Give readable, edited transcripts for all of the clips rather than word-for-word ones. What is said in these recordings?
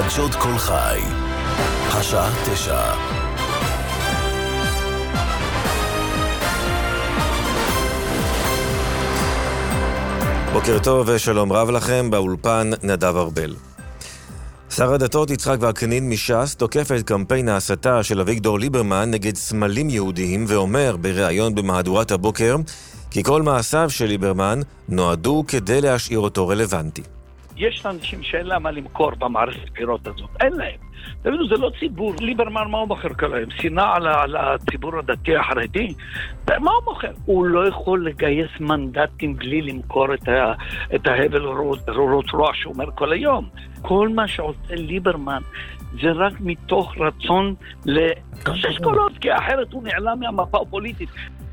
חדשות כל חי, השעה 9. בוקר טוב ושלום רב לכם, באולפן נדב ארבל. שר הדתות יצחק וקנין מש"ס תוקף את קמפיין ההסתה של אביגדור ליברמן נגד סמלים יהודיים ואומר בריאיון במהדורת הבוקר כי כל מעשיו של ליברמן נועדו כדי להשאיר אותו רלוונטי. יש אנשים שאין להם מה למכור במערכת הבחירות הזאת, אין להם. תבינו, זה לא ציבור. ליברמן, מה הוא מוכר כלהם? שנאה על הציבור הדתי החרדי? מה הוא מוכר? הוא לא יכול לגייס מנדטים בלי למכור את ההבל רורות רוע שאומר כל היום. כל מה שעושה ליברמן זה רק מתוך רצון לקושש קולות, כי אחרת הוא נעלם מהמפה הפוליטית.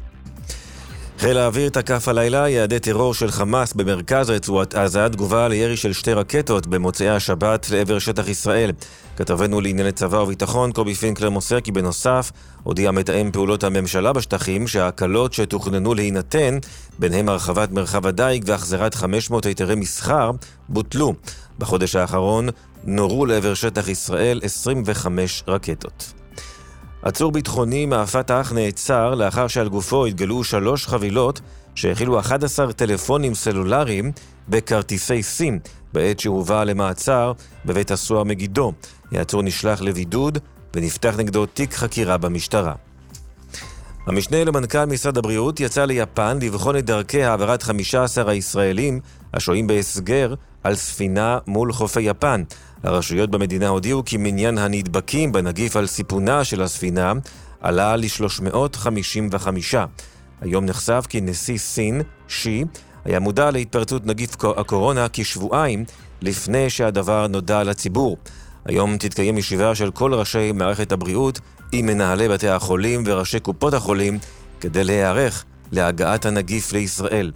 חיל האוויר תקף הלילה יעדי טרור של חמאס במרכז רצועת עזה, תגובה לירי של 2 רקטות במוצאי השבת לעבר שטח ישראל. כתבנו לענייני צבא וביטחון קובי פינקלר מוסר כי בנוסף הודיע מתאם פעולות הממשלה בשטחים שההקלות שתוכננו להינתן, ביניהם הרחבת מרחב הדייג והחזרת 500 היתרי מסחר, בוטלו. בחודש האחרון נורו לעבר שטח ישראל 25 רקטות. עצור ביטחוני מהפתח נעצר לאחר שעל גופו התגלו 3 חבילות שהכילו 11 טלפונים סלולריים בכרטיסי סים בעת שהובא למעצר בבית הסוהר מגידו. העצור נשלח לבידוד ונפתח נגדו תיק חקירה במשטרה. המשנה למנכ"ל משרד הבריאות יצא ליפן לבחון את דרכי העברת 15 הישראלים השוהים בהסגר על ספינה מול חופי יפן. הרשויות במדינה הודיעו כי מניין הנדבקים בנגיף על סיפונה של הספינה עלה ל-355. היום נחשף כי נשיא סין, שי, היה מודע להתפרצות נגיף הקורונה כשבועיים לפני שהדבר נודע לציבור. היום תתקיים ישיבה של כל ראשי מערכת הבריאות עם מנהלי בתי החולים וראשי קופות החולים כדי להיערך להגעת הנגיף לישראל.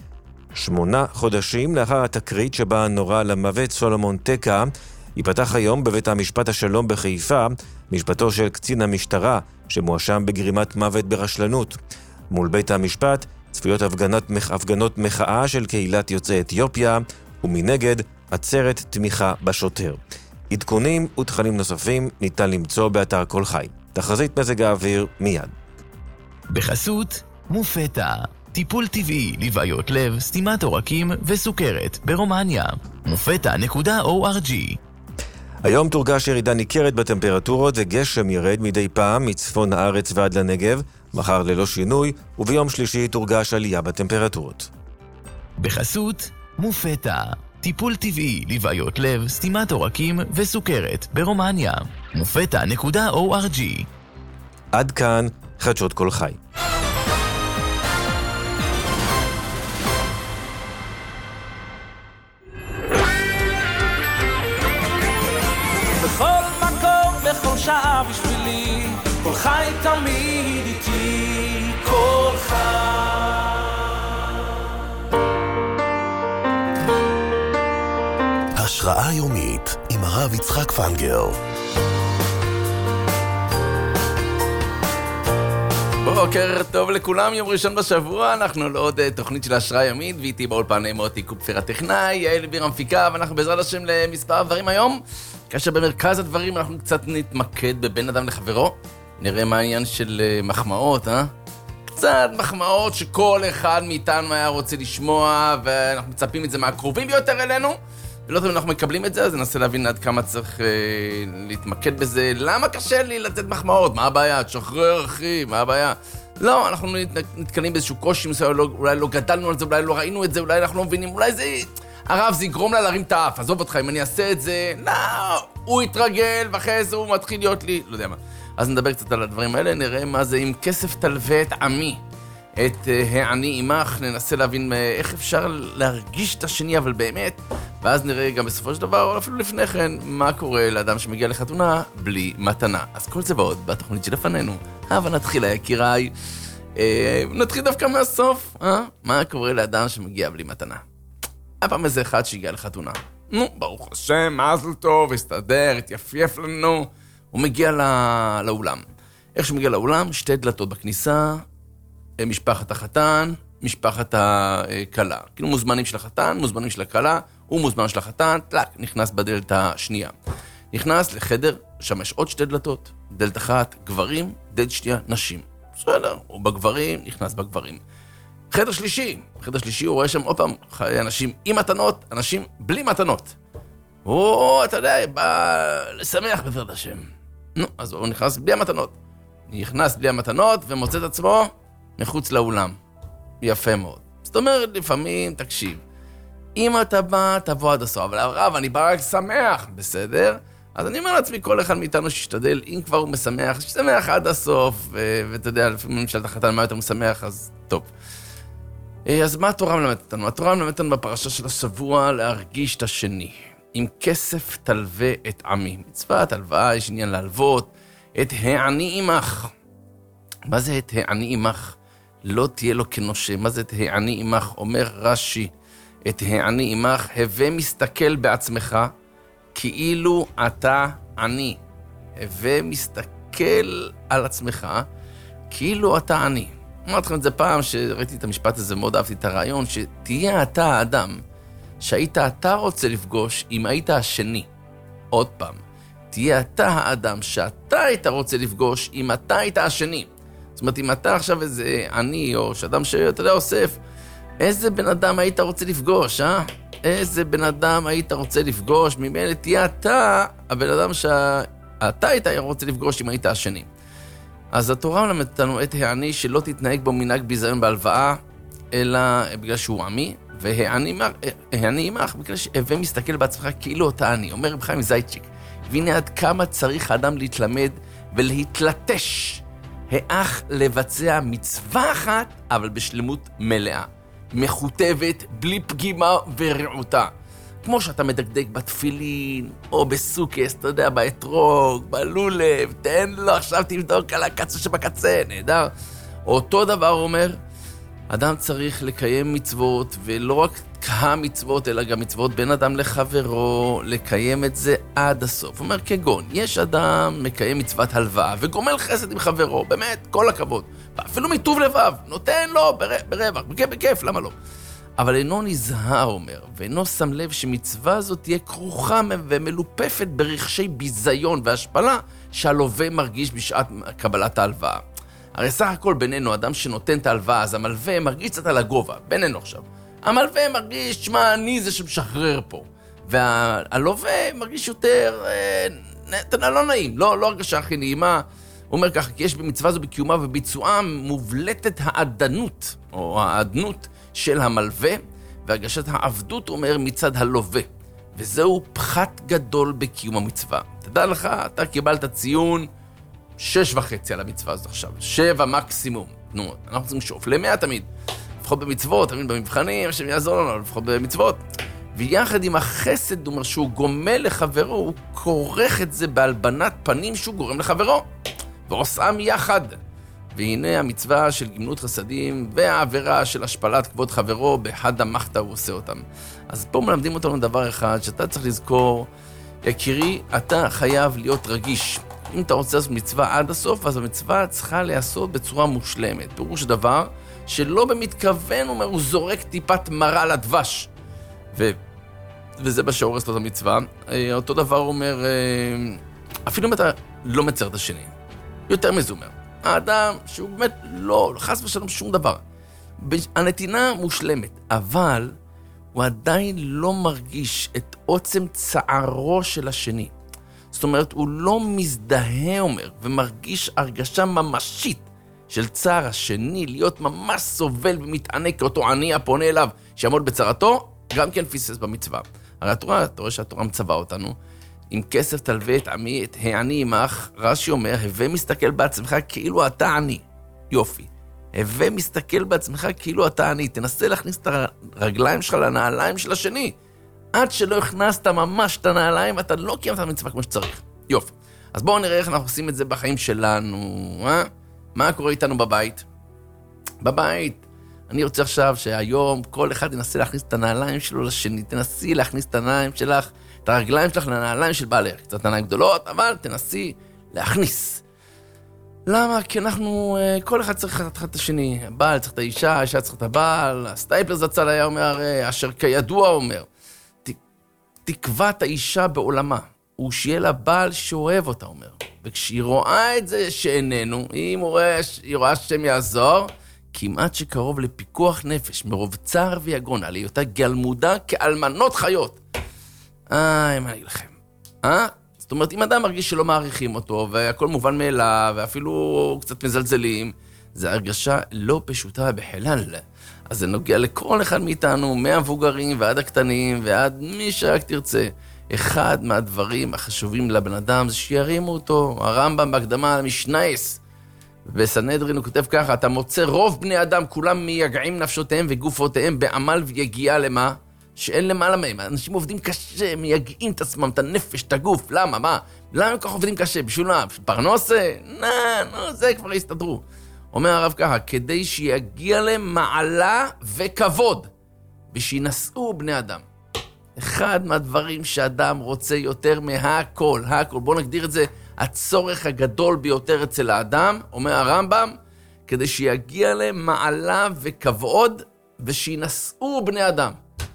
8 חודשים לאחר התקרית שבה נורה למוות סולומון טקה, ייפתח היום בבית המשפט השלום בחיפה משפטו של קצין המשטרה שמואשם בגרימת מוות ברשלנות. מול בית המשפט צפויות הפגנות מחאה של קהילת יוצאי אתיופיה, ומנגד עצרת תמיכה בשוטר. עדכונים ותכנים נוספים ניתן למצוא באתר כל חי. תחזית מזג האוויר מיד. בחסות מופטה, טיפול טבעי לבעיות לב, סתימת עורקים וסוכרת ברומניה. mufeta.org. היום תורגש ירידה ניכרת בטמפרטורות וגשם ירד מדי פעם מצפון הארץ ועד לנגב, מחר ללא שינוי, וביום שלישי תורגש עלייה בטמפרטורות. בחסות מופטה, טיפול טבעי לבעיות לב, סתימת עורקים וסוכרת ברומניה. mufeta.org. עד כאן חדשות כל חי. בכל מקום, בכל שעה בשבילי, כל חי תמיד איתי, כל חי. השראה יומית עם הרב יצחק פנגר. בוקר טוב לכולם, יום ראשון בשבוע, אנחנו לעוד תוכנית של השראה יומית, ואיתי באולפן מוטי קופפר הטכנאי, יעל ביר המפיקה, ואנחנו בעזרת השם למספר דברים היום, כאשר במרכז הדברים אנחנו קצת נתמקד בבין אדם לחברו, נראה מה העניין של מחמאות, קצת מחמאות שכל אחד מאיתנו היה רוצה לשמוע, ואנחנו מצפים את זה מהקרובים ביותר אלינו, ולא תמיד אנחנו מקבלים את זה, אז ננסה להבין עד כמה צריך להתמקד בזה. למה קשה לי לתת מחמאות? מה הבעיה? תשחרר אחי, מה הבעיה? לא, אנחנו נתקלים באיזשהו קושי, אולי לא גדלנו על זה, אולי לא ראינו את זה, אולי אנחנו לא מבינים, אולי זה... הרב, זה יגרום לה להרים את האף, עזוב אותך, אם אני אעשה את זה, לא, הוא יתרגל, ואחרי זה הוא מתחיל להיות לי, לא יודע מה. אז נדבר קצת על הדברים האלה, נראה מה זה עם כסף תלווה את עמי, את העני עמך, ננסה להבין איך אפשר להרגיש את השני, אבל באמת, ואז נראה גם בסופו של דבר, או אפילו לפני כן, מה קורה לאדם שמגיע לחתונה בלי מתנה. אז כל זה ועוד בתוכנית שלפנינו. אבל נתחיל, יקיריי. נתחיל דווקא מהסוף, מה קורה לאדם שמגיע בלי מתנה? היה פעם איזה אחד שהגיע לחתונה. נו, ברוך השם, מזל טוב, הסתדר, התייפייף לנו. הוא מגיע לאולם. איך שהוא מגיע לאולם, 2 דלתות בכניסה, משפחת החתן, משפחת הקלה. כאילו מוזמנים של החתן, מוזמנים של הקלה, הוא מוזמן של החתן, טלק, נכנס בדלת השנייה. נכנס לחדר, שם יש עוד 2 דלתות, דלת אחת גברים, דלת שנייה נשים. בסדר, הוא בגברים, נכנס בגברים. חדר שלישי הוא רואה שם עוד פעם אנשים עם מתנות, אנשים בלי מתנות. הוא, אתה יודע, בא לשמח בעזרת השם. נו, אז הוא נכנס בלי המתנות. נכנס בלי המתנות ומוצא את עצמו מחוץ לאולם. יפה מאוד. זאת אומרת, לפעמים, תקשיב, אם אתה בא, תבוא עד הסוף. אבל הרב, אני בא רק שמח, בסדר? אז אני אומר לעצמי, כל אחד מאיתנו שישתדל, אם כבר הוא משמח, שישמח עד הסוף, ואתה יודע, לפעמים שאלת החתן מה יותר משמח, אז טוב. אז מה התורה מלמדת אותנו? התורה מלמדת אותנו בפרשה של השבוע להרגיש את השני. עם כסף תלווה את עמי. מצוות הלוואה, יש עניין להלוות. את העני עמך. מה זה את העני עמך? לא תהיה לו כנושה. מה זה את העני עמך? אומר רש"י, את העני עמך, הווה מסתכל בעצמך, כאילו אתה עני. הווה מסתכל על עצמך, כאילו אתה עני. אמרתי לכם את זה פעם, שראיתי את המשפט הזה, מאוד אהבתי את הרעיון, שתהיה אתה האדם, שהיית אתה רוצה לפגוש אם היית השני. עוד פעם, תהיה אתה האדם שאתה היית רוצה לפגוש אם אתה היית השני. זאת אומרת, אם אתה עכשיו איזה עני, או שאדם שאתה יודע אוסף, איזה בן אדם היית רוצה לפגוש, איזה בן אדם היית רוצה לפגוש, ממילא תהיה אתה הבן אדם שאתה היית רוצה לפגוש אם היית השני. אז התורה מלמדת אותנו את העני שלא תתנהג בו מנהג ביזיון בהלוואה, אלא בגלל שהוא עמי, והעני עמך בגלל שהווה מסתכל בעצמך כאילו אתה עני. אומר רב חיים זיידשיק, והנה עד כמה צריך האדם להתלמד ולהתלטש, האח לבצע מצווה אחת, אבל בשלמות מלאה, מכותבת, בלי פגימה ורעותה. כמו שאתה מדקדק בתפילין, או בסוכס, אתה יודע, באתרוג, בלולב, תן לו, עכשיו תבדוק על הקצה שבקצה, נהדר. אותו דבר אומר, אדם צריך לקיים מצוות, ולא רק המצוות, אלא גם מצוות בין אדם לחברו, לקיים את זה עד הסוף. הוא אומר, כגון, יש אדם מקיים מצוות הלוואה, וגומל חסד עם חברו, באמת, כל הכבוד. אפילו מטוב לבב, נותן לו ברווח, בכיף, למה לא? אבל אינו נזהר, אומר, ואינו שם לב שמצווה הזאת תהיה כרוכה ומלופפת ברכשי ביזיון והשפלה שהלווה מרגיש בשעת קבלת ההלוואה. הרי סך הכל בינינו, אדם שנותן את ההלוואה, אז המלווה מרגיש קצת על הגובה, בינינו עכשיו. המלווה מרגיש, תשמע, אני זה שמשחרר פה. והלווה מרגיש יותר, לא נעים, לא הרגשה הכי נעימה. הוא אומר ככה, כי יש במצווה זו בקיומה וביצועה מובלטת העדנות, או העדנות של המלווה, והרגשת העבדות אומר מצד הלווה. וזהו פחת גדול בקיום המצווה. תדע לך, אתה קיבלת ציון 6.5 על המצווה הזאת עכשיו, 7 מקסימום. נו, אנחנו צריכים לשאוף ל100 תמיד. לפחות במצוות, תמיד במבחנים, השם יעזור לנו, לפחות במצוות. ויחד עם החסד, הוא אומר שהוא גומל לחברו, הוא כורך את זה בהלבנת פנים שהוא גורם לחברו. ועושם יחד. והנה המצווה של גמלות חסדים והעבירה של השפלת כבוד חברו, באחד המחתה הוא עושה אותם. אז פה מלמדים אותנו דבר אחד, שאתה צריך לזכור, יקירי, אתה חייב להיות רגיש. אם אתה רוצה לעשות מצווה עד הסוף, אז המצווה צריכה להיעשות בצורה מושלמת. פירוש דבר שלא במתכוון, אומר, הוא זורק טיפת מרה לדבש. וזה בשהורס לו את המצווה. אותו דבר אומר, אפילו אם אתה לא מצר את השני, יותר מזה אומר. האדם שהוא באמת לא חס ושלום שום דבר. הנתינה מושלמת, אבל הוא עדיין לא מרגיש את עוצם צערו של השני. זאת אומרת, הוא לא מזדהה, אומר, ומרגיש הרגשה ממשית של צער השני, להיות ממש סובל ומתענק כאותו עני הפונה אליו, שיעמוד בצרתו, גם כן פיסס במצווה. הרי התורה, אתה רואה שהתורה מצווה אותנו, עם כסף תלווה את עמי, את העני עמך, רש"י אומר, הווה מסתכל בעצמך כאילו אתה עני. יופי. הווה מסתכל בעצמך כאילו אתה עני. תנסה להכניס את הרגליים שלך לנעליים של השני. עד שלא הכנסת ממש את הנעליים, אתה לא קיימת את המצווה כמו שצריך. יופי. אז בואו נראה איך אנחנו עושים את זה בחיים שלנו. מה קורה איתנו בבית? בבית, אני רוצה עכשיו שהיום כל אחד ינסה להכניס את הנעליים שלו לשני. תנסי להכניס את הנעליים שלך, את הרגליים שלך לנעליים של בעלך. קצת נעליים גדולות, אבל תנסי להכניס. למה? כי אנחנו, כל אחד צריך את השני. הבעל צריך את האישה, האישה צריך את הבעל. הסטייפלר זצ"ל היה אומר, אשר כידוע אומר, תקבע את האישה בעולמה. הוא שיהיה לה בעל שאוהב אותה, אומר. וכשהיא רואה את זה שאיננו, היא רואה ששם יעזור, כמעט שקרוב לפיקוח נפש, מרוב צער ויגון, על היותה גלמודה כאלמנות חיות. מה אני אגיד לכם? זאת אומרת, אם אדם מרגיש שלא מעריכים אותו, והכל מובן מאליו, ואפילו קצת מזלזלים, זו הרגשה לא פשוטה בחלל. אז זה נוגע לכל אחד מאיתנו, מהמבוגרים ועד הקטנים, ועד מי שרק תרצה. אחד מהדברים החשובים לבן אדם זה שירימו אותו. הרמב"ם בהקדמה למשנייס, בסנהדרין הוא כותב ככה, אתה מוצא רוב בני אדם, כולם מייגעים נפשותיהם וגופותיהם בעמל ויגיעה למה? שאין למעלה מהם. אנשים עובדים קשה, מייגעים את עצמם, את הנפש, את הגוף. למה? מה? למה הם כך עובדים קשה? בשביל מה? בשביל פרנסה? זה כבר יסתדרו. אומר הרב ככה, כדי שיגיע להם מעלה וכבוד, ושינסעו בני אדם. אחד מהדברים שאדם רוצה יותר מהכל, בואו נגדיר את זה, הצורך הגדול ביותר אצל האדם, אומר הרמב"ם, כדי שיגיע להם מעלה וכבוד, ושינסעו בני אדם.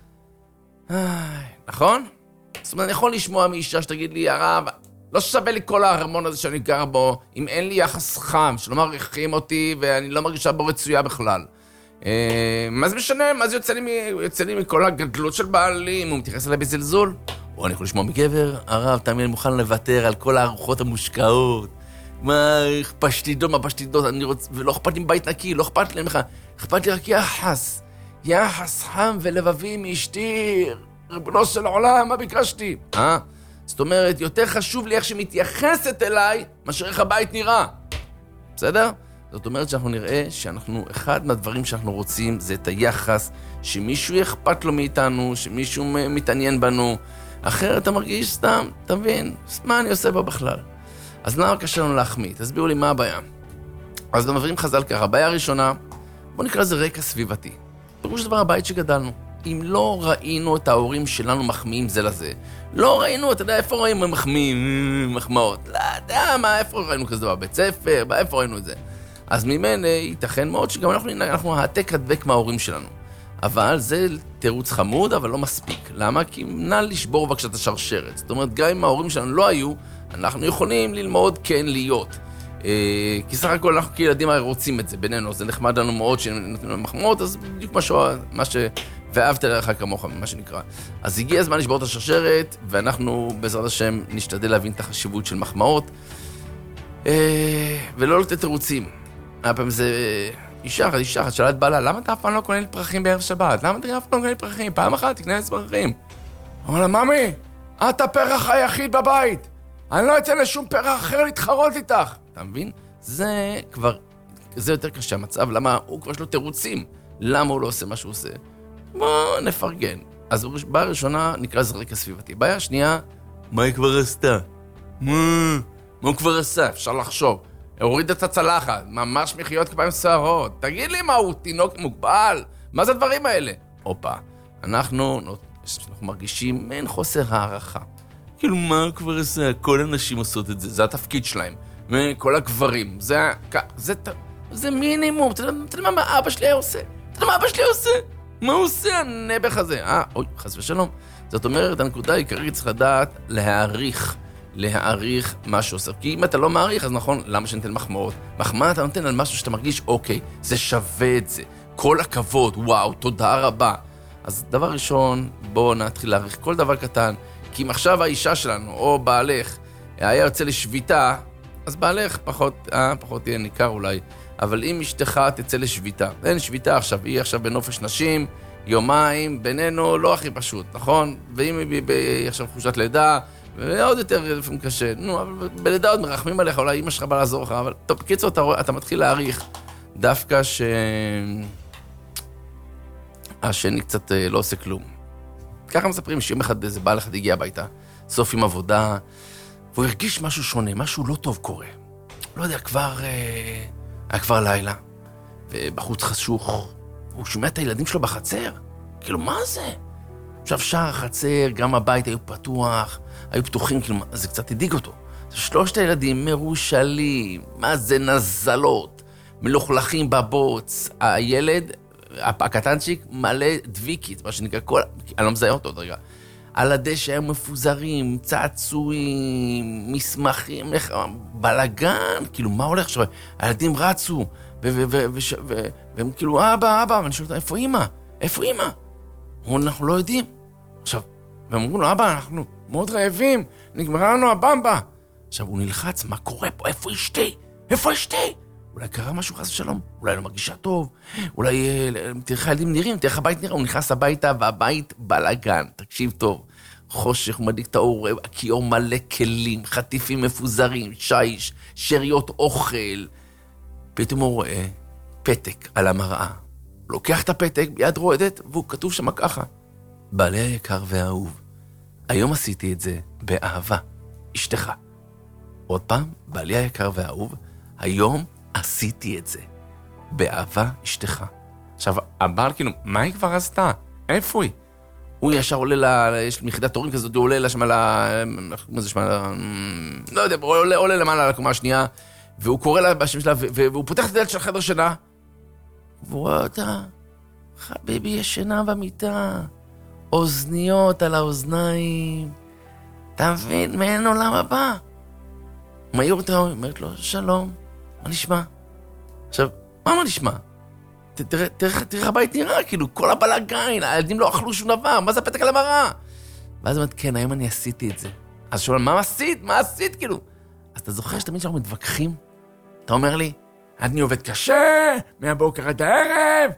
נכון? זאת אומרת, אני יכול לשמוע מאישה שתגיד לי, הרב, לא שווה לי כל ההרמון הזה שאני גר בו, אם אין לי יחס חם, שלא מעריכים אותי, ואני לא מרגישה בו רצויה בכלל. מה זה משנה? מה זה יוצא לי מכל הגדלות של בעלים? הוא מתייחס אליי בזלזול? או אני יכול לשמוע מגבר, הרב, תמיד אני מוכן לוותר על כל הארוחות המושקעות. מה פשטידות, ולא אכפת לי בית נקי, לא אכפת לי ממך, אכפת לי רק יחס חם ולבבי מאשתי, ריבונו של העולם, מה ביקשתי? זאת אומרת, יותר חשוב לי איך שמתייחסת אליי, מאשר איך הבית נראה. בסדר? זאת אומרת שאנחנו נראה שאנחנו, אחד מהדברים שאנחנו רוצים זה את היחס, שמישהו אכפת לו מאיתנו, שמישהו מתעניין בנו, אחרת אתה מרגיש סתם, אתה מבין? מה אני עושה בו בכלל? אז למה קשה לנו להחמיא? תסבירו לי מה הבעיה. אז אנחנו מביאים חז"ל ככה, הבעיה הראשונה, בוא נקרא לזה רקע סביבתי. פירוש דבר הבית שגדלנו. אם לא ראינו את ההורים שלנו מחמיאים זה לזה, לא ראינו, אתה יודע, איפה ראינו מחמיאים, מחמאות? לא יודע מה, איפה ראינו כזה דבר? בית ספר, איפה ראינו את זה? אז ממנו ייתכן מאוד שגם אנחנו העתק הדבק מההורים שלנו. אבל זה תירוץ חמוד, אבל לא מספיק. למה? כי נא לשבור בבקשה את השרשרת. זאת אומרת, גם אם ההורים שלנו לא היו, אנחנו יכולים ללמוד כן להיות. כי סך הכל אנחנו כילדים רוצים את זה בינינו, זה נחמד לנו מאוד שנתנו לנו מחמאות, אז בדיוק מה ואהבת לך כמוך, מה שנקרא. אז הגיע הזמן לשבור את השרשרת, ואנחנו בעזרת השם נשתדל להבין את החשיבות של מחמאות, ולא לתת תירוצים. הפעם זה אישה אחת שאלה את בעלה, למה אתה אף פעם לא קונה לי פרחים בערב שבת? למה אתה אף פעם לא קונה לי פרחים? פעם אחת תקנה לי פרחים. אמר לה, ממי, את הפרח היחיד בבית. אני לא אצא לשום פרח אחר להתחרות איתך. אתה מבין? זה יותר קשה המצב. למה? הוא כבר יש לו תירוצים. למה הוא לא עושה מה שהוא עושה? בוא נפרגן. אז בעיה ראשונה נקרא זה רקע סביבתי. בעיה שנייה, מה היא כבר עשתה? מה הוא כבר עשה? אפשר לחשוב. הוריד את הצלחת, ממש מחיות כפיים שערות. תגיד לי מה, הוא תינוק מוגבל? מה זה הדברים האלה? אופה, אנחנו מרגישים מעין חוסר הערכה. כאילו מה הוא כבר עשה? כל הנשים עושות את זה, זה התפקיד שלהם. כל הגברים, זה מינימום. אתה יודע מה אבא שלי עושה? מה הוא עושה הנבח הזה? אוי, חס ושלום. זאת אומרת, הנקודה העיקרית צריך לדעת להעריך מה שעושה. כי אם אתה לא מעריך, אז נכון, למה שניתן מחמאות? מחמאה אתה נותן על משהו שאתה מרגיש, אוקיי, זה שווה את זה. כל הכבוד, וואו, תודה רבה. אז דבר ראשון, בואו נתחיל להעריך כל דבר קטן, כי אם עכשיו האישה שלנו, או בעלך, היה יוצא לשביתה, אז בעלך פחות יהיה ניכר אולי, אבל אם אשתך תצא לשביתה, אין שביתה עכשיו, היא עכשיו בנופש נשים, יומיים, בינינו לא הכי פשוט, נכון? ואם היא עכשיו חושת לידה, ועוד יותר לפעמים קשה, אבל בלידה עוד מרחמים עליך, אולי אמא שלך בא לעזור לך, אבל טוב, בקיצור, אתה מתחיל להעריך, דווקא השני קצת לא עושה כלום. ככה מספרים שיום אחד איזה בעל אחד הגיע הביתה, סוף עם עבודה, והוא הרגיש משהו שונה, משהו לא טוב קורה. לא יודע, היה כבר לילה, ובחוץ חשוך, הוא שומע את הילדים שלו בחצר. כאילו, מה זה? עכשיו שער החצר, גם הבית היו פתוחים, כאילו, זה קצת הדאיג אותו. שלושת הילדים מרושלים, מה זה נזלות, מלוכלכים בבוץ, הילד, הקטנצ'יק, מלא דביקית, מה שנקרא, אני לא מזהה אותו, רגע. על הדשא היו מפוזרים, צעצועים, מסמכים, בלגן, כאילו, מה הולך עכשיו? הילדים רצו, והם כאילו, אבא, ואני שואל אותם, איפה אמא? איפה אמא? אנחנו לא יודעים. עכשיו, והם אמרו לו, אבא, אנחנו מאוד רעבים, נגמרה לנו הבמבה. עכשיו, הוא נלחץ, מה קורה פה? איפה אשתי? איפה אשתי? אולי קרה משהו חס ושלום, אולי לא מרגישה טוב, אולי תראה איך הילדים נראים, תראה איך הבית נראה, הוא נכנס הביתה והבית בלגן, תקשיב טוב, חושך, מדליק את האור, הכיור מלא כלים, חטיפים מפוזרים, שיש, שריות אוכל. פתאום הוא רואה פתק על המראה, לוקח את הפתק ביד רועדת, והוא כתוב שם ככה, בעלי היקר והאהוב, היום עשיתי את זה באהבה, אשתך. עוד פעם, בעלי היקר והאהוב, היום עשיתי את זה באהבה אשתך. עכשיו, הבעל כאילו, מה היא כבר עשתה? איפה היא? הוא ישר עולה יש מיחידת הורים כזאת, הוא עולה לה שם מה זה שמה? לא יודע, עולה למעלה לקומה השנייה, והוא קורא לה בשם שלה, והוא פותח את הדלת של החדר שינה, והוא רואה אותה, חביבי ישנה במיטה, אוזניות על האוזניים, אתה מבין, מעין עולם הבא. מעיר אותה, אומרת לו, שלום, מה נשמע? עכשיו, מה נשמע? תראה איך הבית נראה, כאילו, כל הבלגן, הילדים לא אכלו שום דבר, מה זה הפתק על המראה? ואז אומרת, כן, היום אני עשיתי את זה. אז שואל, מה עשית? מה עשית, כאילו? אז אתה זוכר שתמיד שאנחנו מתווכחים? אתה אומר לי, אני עובד קשה, מהבוקר עד הערב,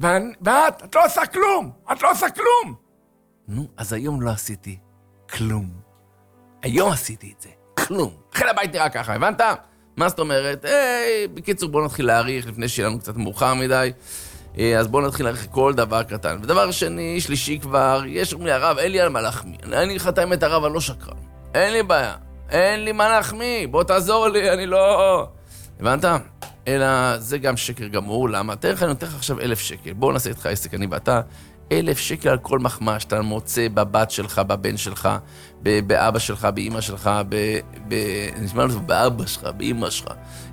ואת לא עושה כלום, את לא עושה כלום. נו, אז היום לא עשיתי כלום. היום עשיתי את זה, כלום. אחרי הבית נראה ככה, הבנת? מה זאת אומרת? בקיצור, בואו נתחיל להאריך לפני שיהיה לנו קצת מאוחר מדי. אז בואו נתחיל להאריך כל דבר קטן. ודבר שני, שלישי כבר, יש לי הרב, אין לי על מה להחמיא. אני חתם את הרב, אני לא שקרן. אין לי בעיה. אין לי מה להחמיא. בוא תעזור לי, אני לא... הבנת? אלא זה גם שקר גמור. למה? תראה לך, אני נותן לך עכשיו 1,000 שקל. בואו נעשה איתך עסק, אני ואתה. 1,000 שקל על כל מחמאה שאתה מוצא בבת שלך, בבן שלך, באבא שלך, באמא שלך, נשמע לנו באבא שלך, באמא שלך,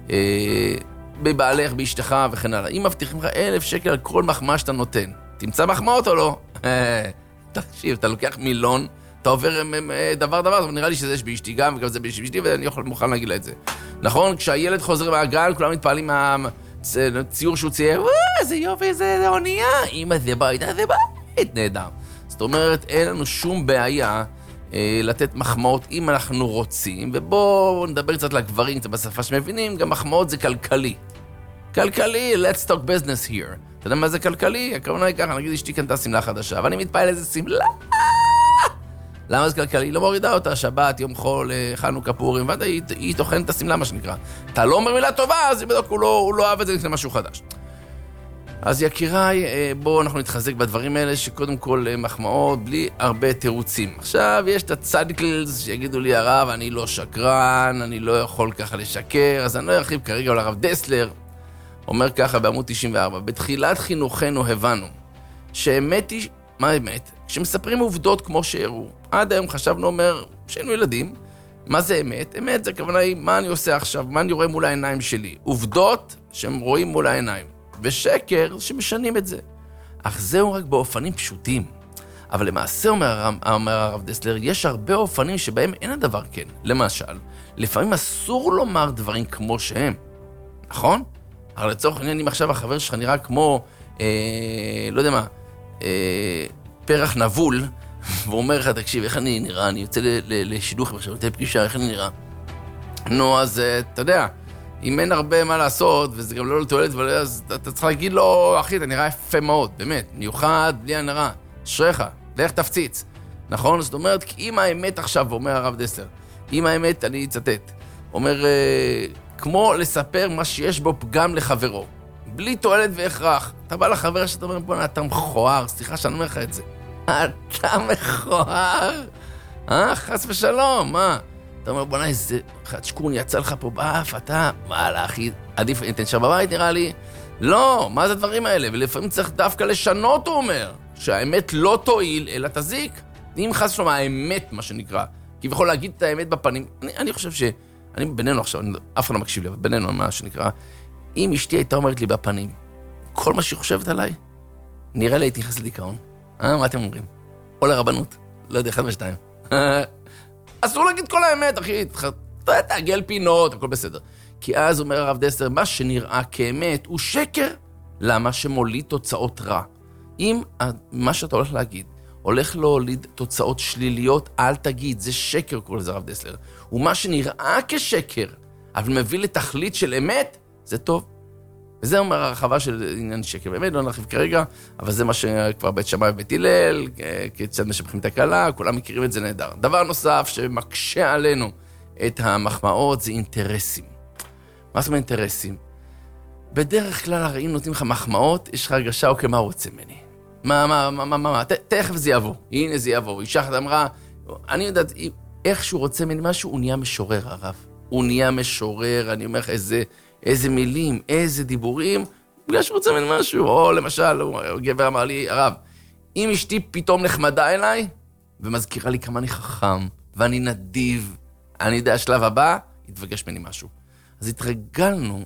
בבעלך, באשתך וכן הלאה. אם מבטיחים לך 1,000 שקל על כל מחמאה שאתה נותן, תמצא מחמאות או לא? תקשיב, אתה לוקח מילון, אתה עובר דבר, אבל נראה לי שזה יש באשתי גם, וגם זה באשתי, ואני מוכן להגיד לה את זה. נכון? כשהילד חוזר מהגן, כולם מתפעלים ציור שהוא צייר, איזה יופי, איזה אונייה, אמא זה בית, זה בית, נהדר. זאת אומרת, אין לנו שום בעיה לתת מחמאות אם אנחנו רוצים, ובואו נדבר קצת לגברים, קצת בשפה שמבינים, גם מחמאות זה כלכלי. כלכלי, let's talk business here. אתה יודע מה זה כלכלי? הכוונה היא ככה, נגיד אשתי קנתה סמלה חדשה, ואני מתפעל איזה סמלה. למה זה כלכלי? לא מורידה אותה, שבת, יום חול, חנוכה, פורים, ועד היא תוכנת את הסמלה, מה שנקרא. אתה לא אומר מילה טובה, אז בדיוק הוא לא אוהב את זה לפני משהו חדש. אז יקיריי, בואו אנחנו נתחזק בדברים האלה, שקודם כל מחמאות, בלי הרבה תירוצים. עכשיו, יש את הצדיקלס שיגידו לי, הרב, אני לא שקרן, אני לא יכול ככה לשקר, אז אני לא ארחיב כרגע על הרב דסלר. אומר ככה בעמוד 94, בתחילת חינוכנו הבנו, שאמת היא, מה האמת? כשמספרים עובדות כמו שהראו, עד היום חשבנו, אומר, שהיינו ילדים, מה זה אמת? אמת זה הכוונה היא, מה אני עושה עכשיו, מה אני רואה מול העיניים שלי. עובדות שהם רואים מול העיניים, ושקר שמשנים את זה. אך זהו רק באופנים פשוטים. אבל למעשה, אומר הרב דסלר, יש הרבה אופנים שבהם אין הדבר כן. למשל, לפעמים אסור לומר דברים כמו שהם. נכון? אבל לצורך העניין, אם עכשיו החבר שלך נראה כמו, לא יודע מה, פרח נבול, והוא אומר לך, תקשיב, איך אני נראה? אני יוצא לשידוך עכשיו, לתת פגישה, איך אני נראה? נו, אז אתה יודע, אם אין הרבה מה לעשות, וזה גם לא לתועלת, אז אתה צריך להגיד לו, אחי, אתה נראה יפה מאוד, באמת, מיוחד, בלי הנראה, שריך, לך תפציץ. נכון? זאת אומרת, אם האמת עכשיו, אומר הרב דסלר, אם האמת, אני אצטט, אומר, כמו לספר מה שיש בו פגם לחברו, בלי תועלת והכרח. אתה בא לחבר שאתה אומר, בוא, אתה מכוער, סליחה שאני אומר לך את זה. אתה מכוער? חס ושלום, מה? אתה אומר, בוא, איזה חדשקון יצא לך פה באף, אתה, מה, אחי, עדיף, תנשאר בבית נראה לי? לא, מה זה הדברים האלה? ולפעמים צריך דווקא לשנות, הוא אומר, שהאמת לא תועיל, אלא תזיק. אם חס ושלום, האמת, מה שנקרא, כביכול להגיד את האמת בפנים, אני חושב ש... אני בינינו עכשיו, אף אחד לא מקשיב לי, אבל בינינו, מה שנקרא, אם אשתי הייתה אומרת לי בפנים, כל מה שהיא חושבת עליי, נראה לי הייתי נכנס לדיכאון. מה אתם אומרים? או לרבנות. לא יודע, 1 ו2. אסור להגיד כל האמת, אחי. תעגל פינות, הכל בסדר. כי אז אומר הרב דסלר, מה שנראה כאמת הוא שקר. למה? שמוליד תוצאות רע. אם מה שאתה הולך להגיד הולך להוליד תוצאות שליליות, אל תגיד, זה שקר, קורא לזה הרב דסלר. ומה שנראה כשקר, אבל מביא לתכלית של אמת, זה טוב. וזה אומר הרחבה של עניין שקר. באמת לא נרחיב כרגע, אבל זה מה שכבר בית שמאי ובית הלל, כיצד משבחים את הקהלה, כולם מכירים את זה נהדר. דבר נוסף שמקשה עלינו את המחמאות זה אינטרסים. מה זאת אומרת אינטרסים? בדרך כלל הרי אם נותנים לך מחמאות, יש לך הרגשה, אוקיי, מה הוא רוצה ממני? מה, תכף זה יבוא. הנה זה יבוא. אישה אחת אמרה, אני יודעת, איך שהוא רוצה ממני משהו, הוא נהיה משורר, הרב. הוא נהיה משורר, אני אומר לך, איזה מילים, איזה דיבורים, בגלל שהוא רוצה ממני משהו. או למשל, גבר אמר לי, הרב, אם אשתי פתאום נחמדה אליי, ומזכירה לי כמה אני חכם, ואני נדיב, אני יודע, השלב הבא, יתבקש ממני משהו. אז התרגלנו,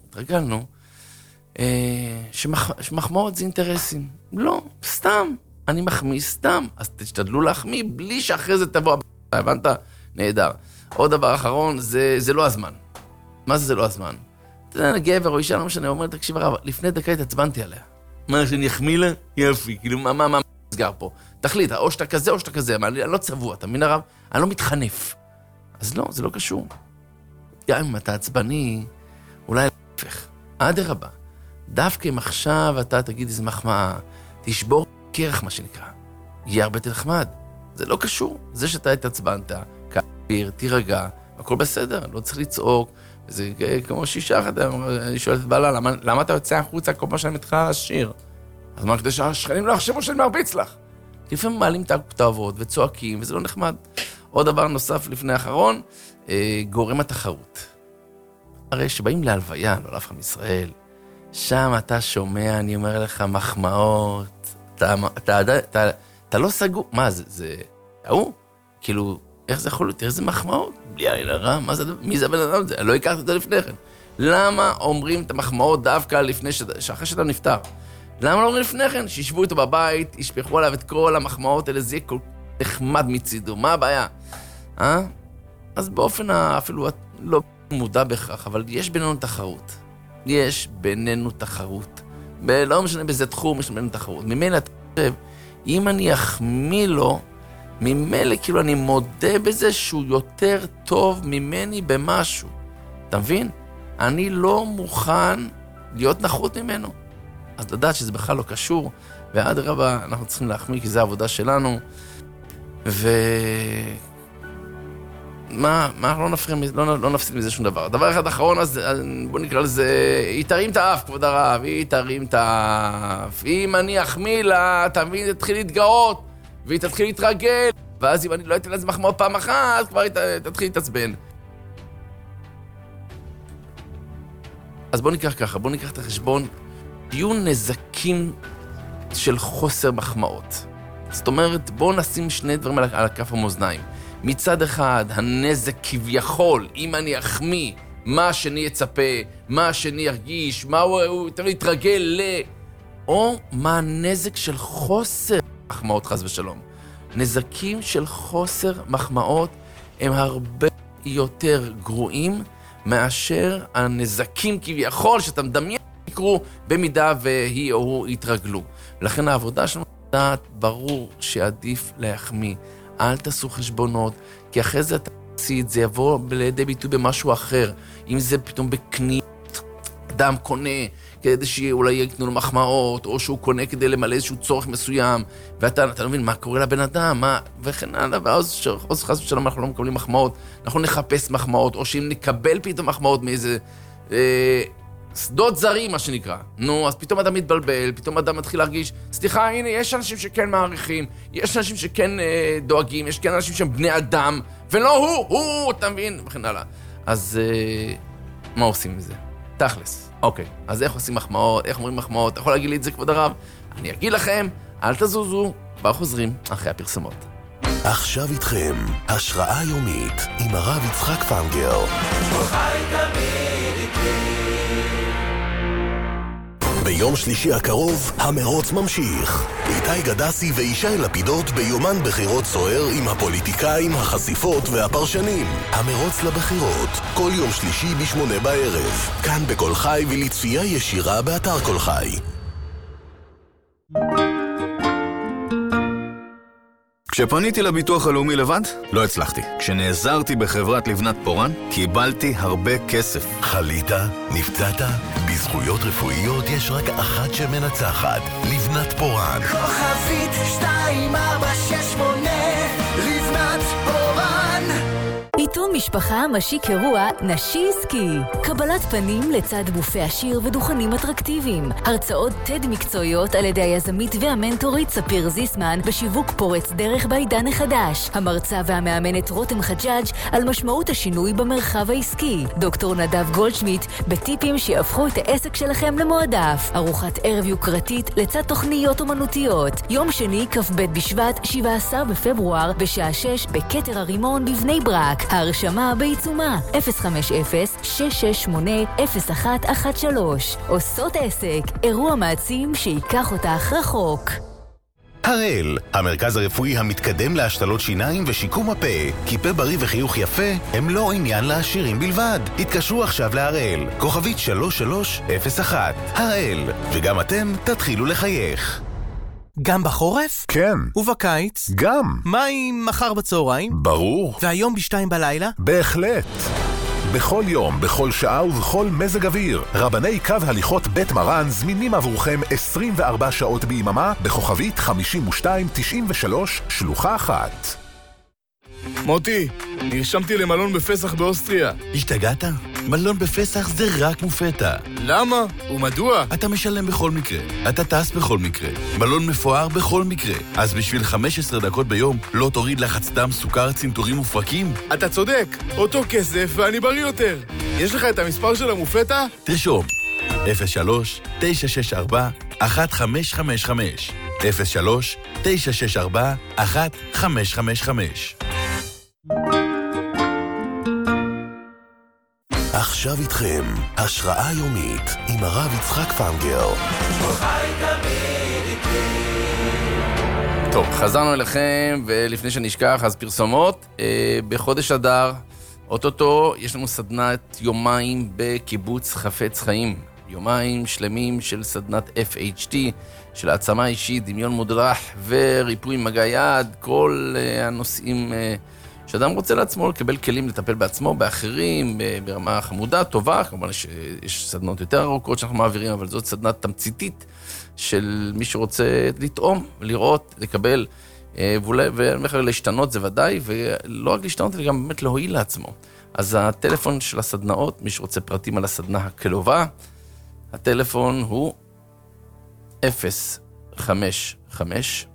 שמחמאות זה אינטרסים. לא, סתם. אני מחמיא סתם. אז תשתדלו להחמיא בלי שאחרי זה תבוא. הבנת? נהדר. עוד דבר אחרון, זה לא הזמן. מה זה לא הזמן? אתה יודע, גבר או אישה, לא משנה, אומר, תקשיב הרב, לפני דקה התעצבנתי עליה. מה, שאני אחמיא לה? יפי. כאילו, מה נסגר פה? תחליט, או שאתה כזה או שאתה כזה. אני לא צבוע, אתה מבין הרב? אני לא מתחנף. אז לא, זה לא קשור. גם אם אתה עצבני, אולי להפך. אדרבה. דווקא אם עכשיו אתה תגיד איזה מחמאה, תשבור קרח מה שנקרא. יהיה הרבה תלחמד. זה לא קשור. זה שאתה התעצבנת, כאפיר, תירגע, הכל בסדר, לא צריך לצעוק. זה כמו שישה אחת, אני שואלת את בעלה, למה אתה יוצא החוצה כל פעם שאני מתחיל לשיר? אז מה כדי שהשכנים לא יחשבו שאני מרביץ לך? לפעמים מעלים את הכתבות וצועקים, וזה לא נחמד. עוד דבר נוסף לפני האחרון, גורם התחרות. הרי שבאים להלוויה, לא להפך מישראל, שם אתה שומע, אני אומר לך, מחמאות, אתה לא סגור, מה זה, כאילו, איך זה יכול להיות, תראה איזה מחמאות, בלי עין הרע, מי זה הבן אדם הזה, לא הכרתי את זה לפני כן. למה אומרים את המחמאות דווקא שאחרי שאתה נפטר? למה לא אומרים לפני כן? שישבו איתו בבית, ישפכו עליו את כל המחמאות האלה, זה יהיה כל נחמד מצידו, מה הבעיה? אז באופן אפילו לא מודע בכך, אבל יש בינינו תחרות. יש בינינו תחרות. לא משנה באיזה תחום, יש בינינו תחרות. ממילא אתה חושב, אם אני אחמיא לו, ממילא כאילו אני מודה בזה שהוא יותר טוב ממני במשהו. אתה מבין? אני לא מוכן להיות נחות ממנו. אז לדעת שזה בכלל לא קשור, ועד רבה אנחנו צריכים להחמיא, כי זה העבודה שלנו. מה, לא נפסיד מזה שום דבר. דבר אחד אחרון, אז בוא נקרא לזה, היא תרים את האף, כבוד הרב, היא תרים את האף. אם אני אחמיא לה, תמיד תתחיל להתגאות, והיא תתחיל להתרגל, ואז אם אני לא אתן לזה מחמאות פעם אחת, כבר היא תתחיל להתעצבן. אז בוא ניקח ככה, בוא ניקח את החשבון, יהיו נזקים של חוסר מחמאות. זאת אומרת, בואו נשים שני דברים על כף המאזניים. מצד אחד, הנזק כביכול, אם אני אחמיא, מה השני יצפה, מה השני ירגיש, מה הוא יתרגל או מה הנזק של חוסר מחמאות חס ושלום. נזקים של חוסר מחמאות הם הרבה יותר גרועים מאשר הנזקים כביכול שאתה מדמיין יקרו במידה והיא או הוא יתרגלו. ולכן העבודה שלנו לדעת ברור שעדיף להחמיא. אל תעשו חשבונות, כי אחרי זה אתה תעשי את זה, יבוא לידי ביטוי במשהו אחר. אם זה פתאום בקניות, אדם קונה כדי שאולי ייתנו לו מחמאות, או שהוא קונה כדי למלא איזשהו צורך מסוים, ואתה לא מבין מה קורה לבן אדם, מה, וכן הלאה, ואז חס ושלום אנחנו לא מקבלים מחמאות, אנחנו נחפש מחמאות, או שאם נקבל פתאום מחמאות מאיזה שדות זרים, מה שנקרא. נו, אז פתאום אדם מתבלבל, פתאום אדם מתחיל להרגיש, סליחה, הנה, יש אנשים שכן מעריכים, יש אנשים שכן דואגים, יש כן אנשים שהם בני אדם, ולא הוא, אתה מבין, וכן הלאה. אז מה עושים מזה? תכלס. אוקיי, אז איך עושים מחמאות, איך אומרים מחמאות? אתה יכול להגיד לי את זה, כבוד הרב? אני אגיד לכם, אל תזוזו, כבר חוזרים אחרי הפרסומות. עכשיו איתכם, השראה יומית עם הרב יצחק פנגר. ביום שלישי הקרוב, המרוץ ממשיך. איתי גדסי וישי לפידות ביומן בחירות סוער עם הפוליטיקאים, החשיפות והפרשנים. המרוץ לבחירות, כל יום שלישי ב8 בערב. כאן בכל חי ולצפייה ישירה באתר כל חי. כשפניתי לביטוח הלאומי לבד, לא הצלחתי. כשנעזרתי בחברת לבנת פורן, קיבלתי הרבה כסף. חלית? נפצעת? בזכויות רפואיות יש רק אחת שמנצחת, לבנת פורן. כוכבית 2468, לבנת פורן. עיתון משפחה משיק אירוע נשי עסקי. קבלת פנים לצד בופי עשיר ודוכנים אטרקטיביים. הרצאות TED מקצועיות על ידי היזמית והמנטורית ספיר זיסמן בשיווק פורץ דרך בעידן החדש. המרצה והמאמנת רותם חג'אג' על משמעות השינוי במרחב העסקי. דוקטור נדב גולדשמיט בטיפים שיהפכו את העסק שלכם למועדף. ארוחת ערב יוקרתית לצד תוכניות אומנותיות. יום שני כ"ב בשבט 17 בפברואר בשעה 6 בכתר הרימון בבני ברק. ההרשמה בעיצומה 050-668-0113. עושות עסק, אירוע מעצים שיקח אותך רחוק. הראל, המרכז הרפואי המתקדם להשתלות שיניים ושיקום הפה. כי פה בריא וחיוך יפה הם לא עניין לעשירים בלבד. התקשרו עכשיו להראל, כוכבית 3301. הראל, וגם אתם תתחילו לחייך. גם בחורף? כן. ובקיץ? גם. מה עם מחר בצהריים? ברור. והיום ב2 בלילה? בהחלט. בכל יום, בכל שעה ובכל מזג אוויר. רבני קו הליכות בית מרן זמינים עבורכם 24 שעות ביממה בכוכבית 5293 שלוחה 1. מוטי, נרשמתי למלון בפסח באוסטריה. השתגעת? מלון בפסח זה רק מופתע. למה? ומדוע? אתה משלם בכל מקרה. אתה טס בכל מקרה. מלון מפואר בכל מקרה. אז בשביל 15 דקות ביום לא תוריד לחץ דם, סוכר, צנתורים ופרקים? אתה צודק. אותו כסף ואני בריא יותר. יש לך את המספר של המופתע? תרשום. 03-964-1555 03-964-1555. עכשיו איתכם, השראה יומית עם הרב יצחק פנגר. טוב, חזרנו אליכם, ולפני שנשכח, אז פרסומות. בחודש אדר, אוטוטו, יש לנו סדנת יומיים בקיבוץ חפץ חיים. יומיים שלמים של סדנת FHT, של העצמה אישית, דמיון מודרך וריפוי מגע יד, כל הנושאים שאדם רוצה לעצמו לקבל כלים לטפל בעצמו, באחרים, ברמה חמודה, טובה. כמובן יש סדנות יותר ארוכות שאנחנו מעבירים, אבל זאת סדנה תמציתית של מי שרוצה לטעום, לראות, לקבל, ולהשתנות זה ודאי, ולא רק להשתנות, אלא גם באמת להועיל לעצמו. אז הטלפון של הסדנאות, מי שרוצה פרטים על הסדנה הקלובה, הטלפון הוא 055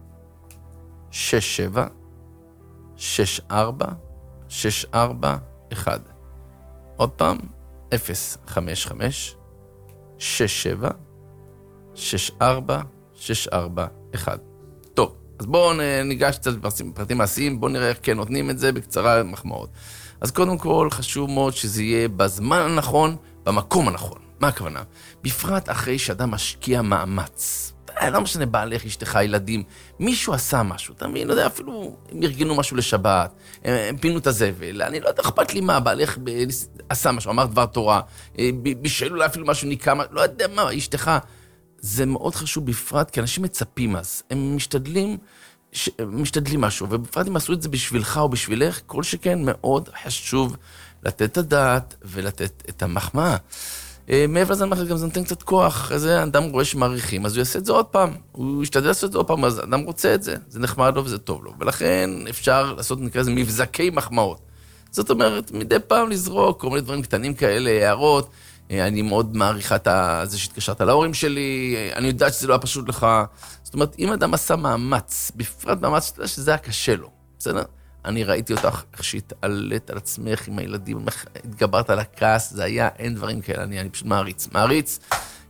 67 64 641. עוד פעם, 055 67 64 641. טוב, אז בואו ניגש קצת לפרטים מעשיים, בואו נראה איך כן נותנים את זה בקצרה מחמאות. אז קודם כל חשוב מאוד שזה יהיה בזמן הנכון, במקום הנכון. מה הכוונה? בפרט אחרי שאדם משקיע מאמץ. לא משנה בעלך, אשתך, ילדים, מישהו עשה משהו, אתה מבין? לא יודע, אפילו הם ארגנו משהו לשבת, הם פינו את הזבל, אני לא יודע, אכפת לי מה, בעלך עשה משהו, אמר דבר תורה, בשאלו אפילו משהו ניקה, לא יודע מה, אשתך. זה מאוד חשוב בפרט, כי אנשים מצפים אז, הם משתדלים משהו, ובפרט אם עשו את זה בשבילך או בשבילך, כל שכן מאוד חשוב לתת את הדעת ולתת את המחמאה. מעבר לזה, גם זה נותן קצת כוח, איזה אדם רואה שמעריכים, אז הוא יעשה את זה עוד פעם, הוא ישתדל לעשות את זה עוד פעם, אז אדם רוצה את זה, זה נחמד לו וזה טוב לו, ולכן אפשר לעשות נקרא זה מבזקי מחמאות. זאת אומרת, מדי פעם לזרוק, כל מיני דברים קטנים כאלה, הערות, אני מאוד מעריכה את זה שהתקשרת להורים שלי, אני יודעת שזה לא היה פשוט לך, זאת אומרת, אם אדם עשה מאמץ, בפרט מאמץ, אתה יודע שזה היה קשה לו, בסדר? אני ראיתי אותך איך שהתעלת על עצמך עם הילדים, איך התגברת על הכעס, זה היה, אין דברים כאלה, אני פשוט מעריץ.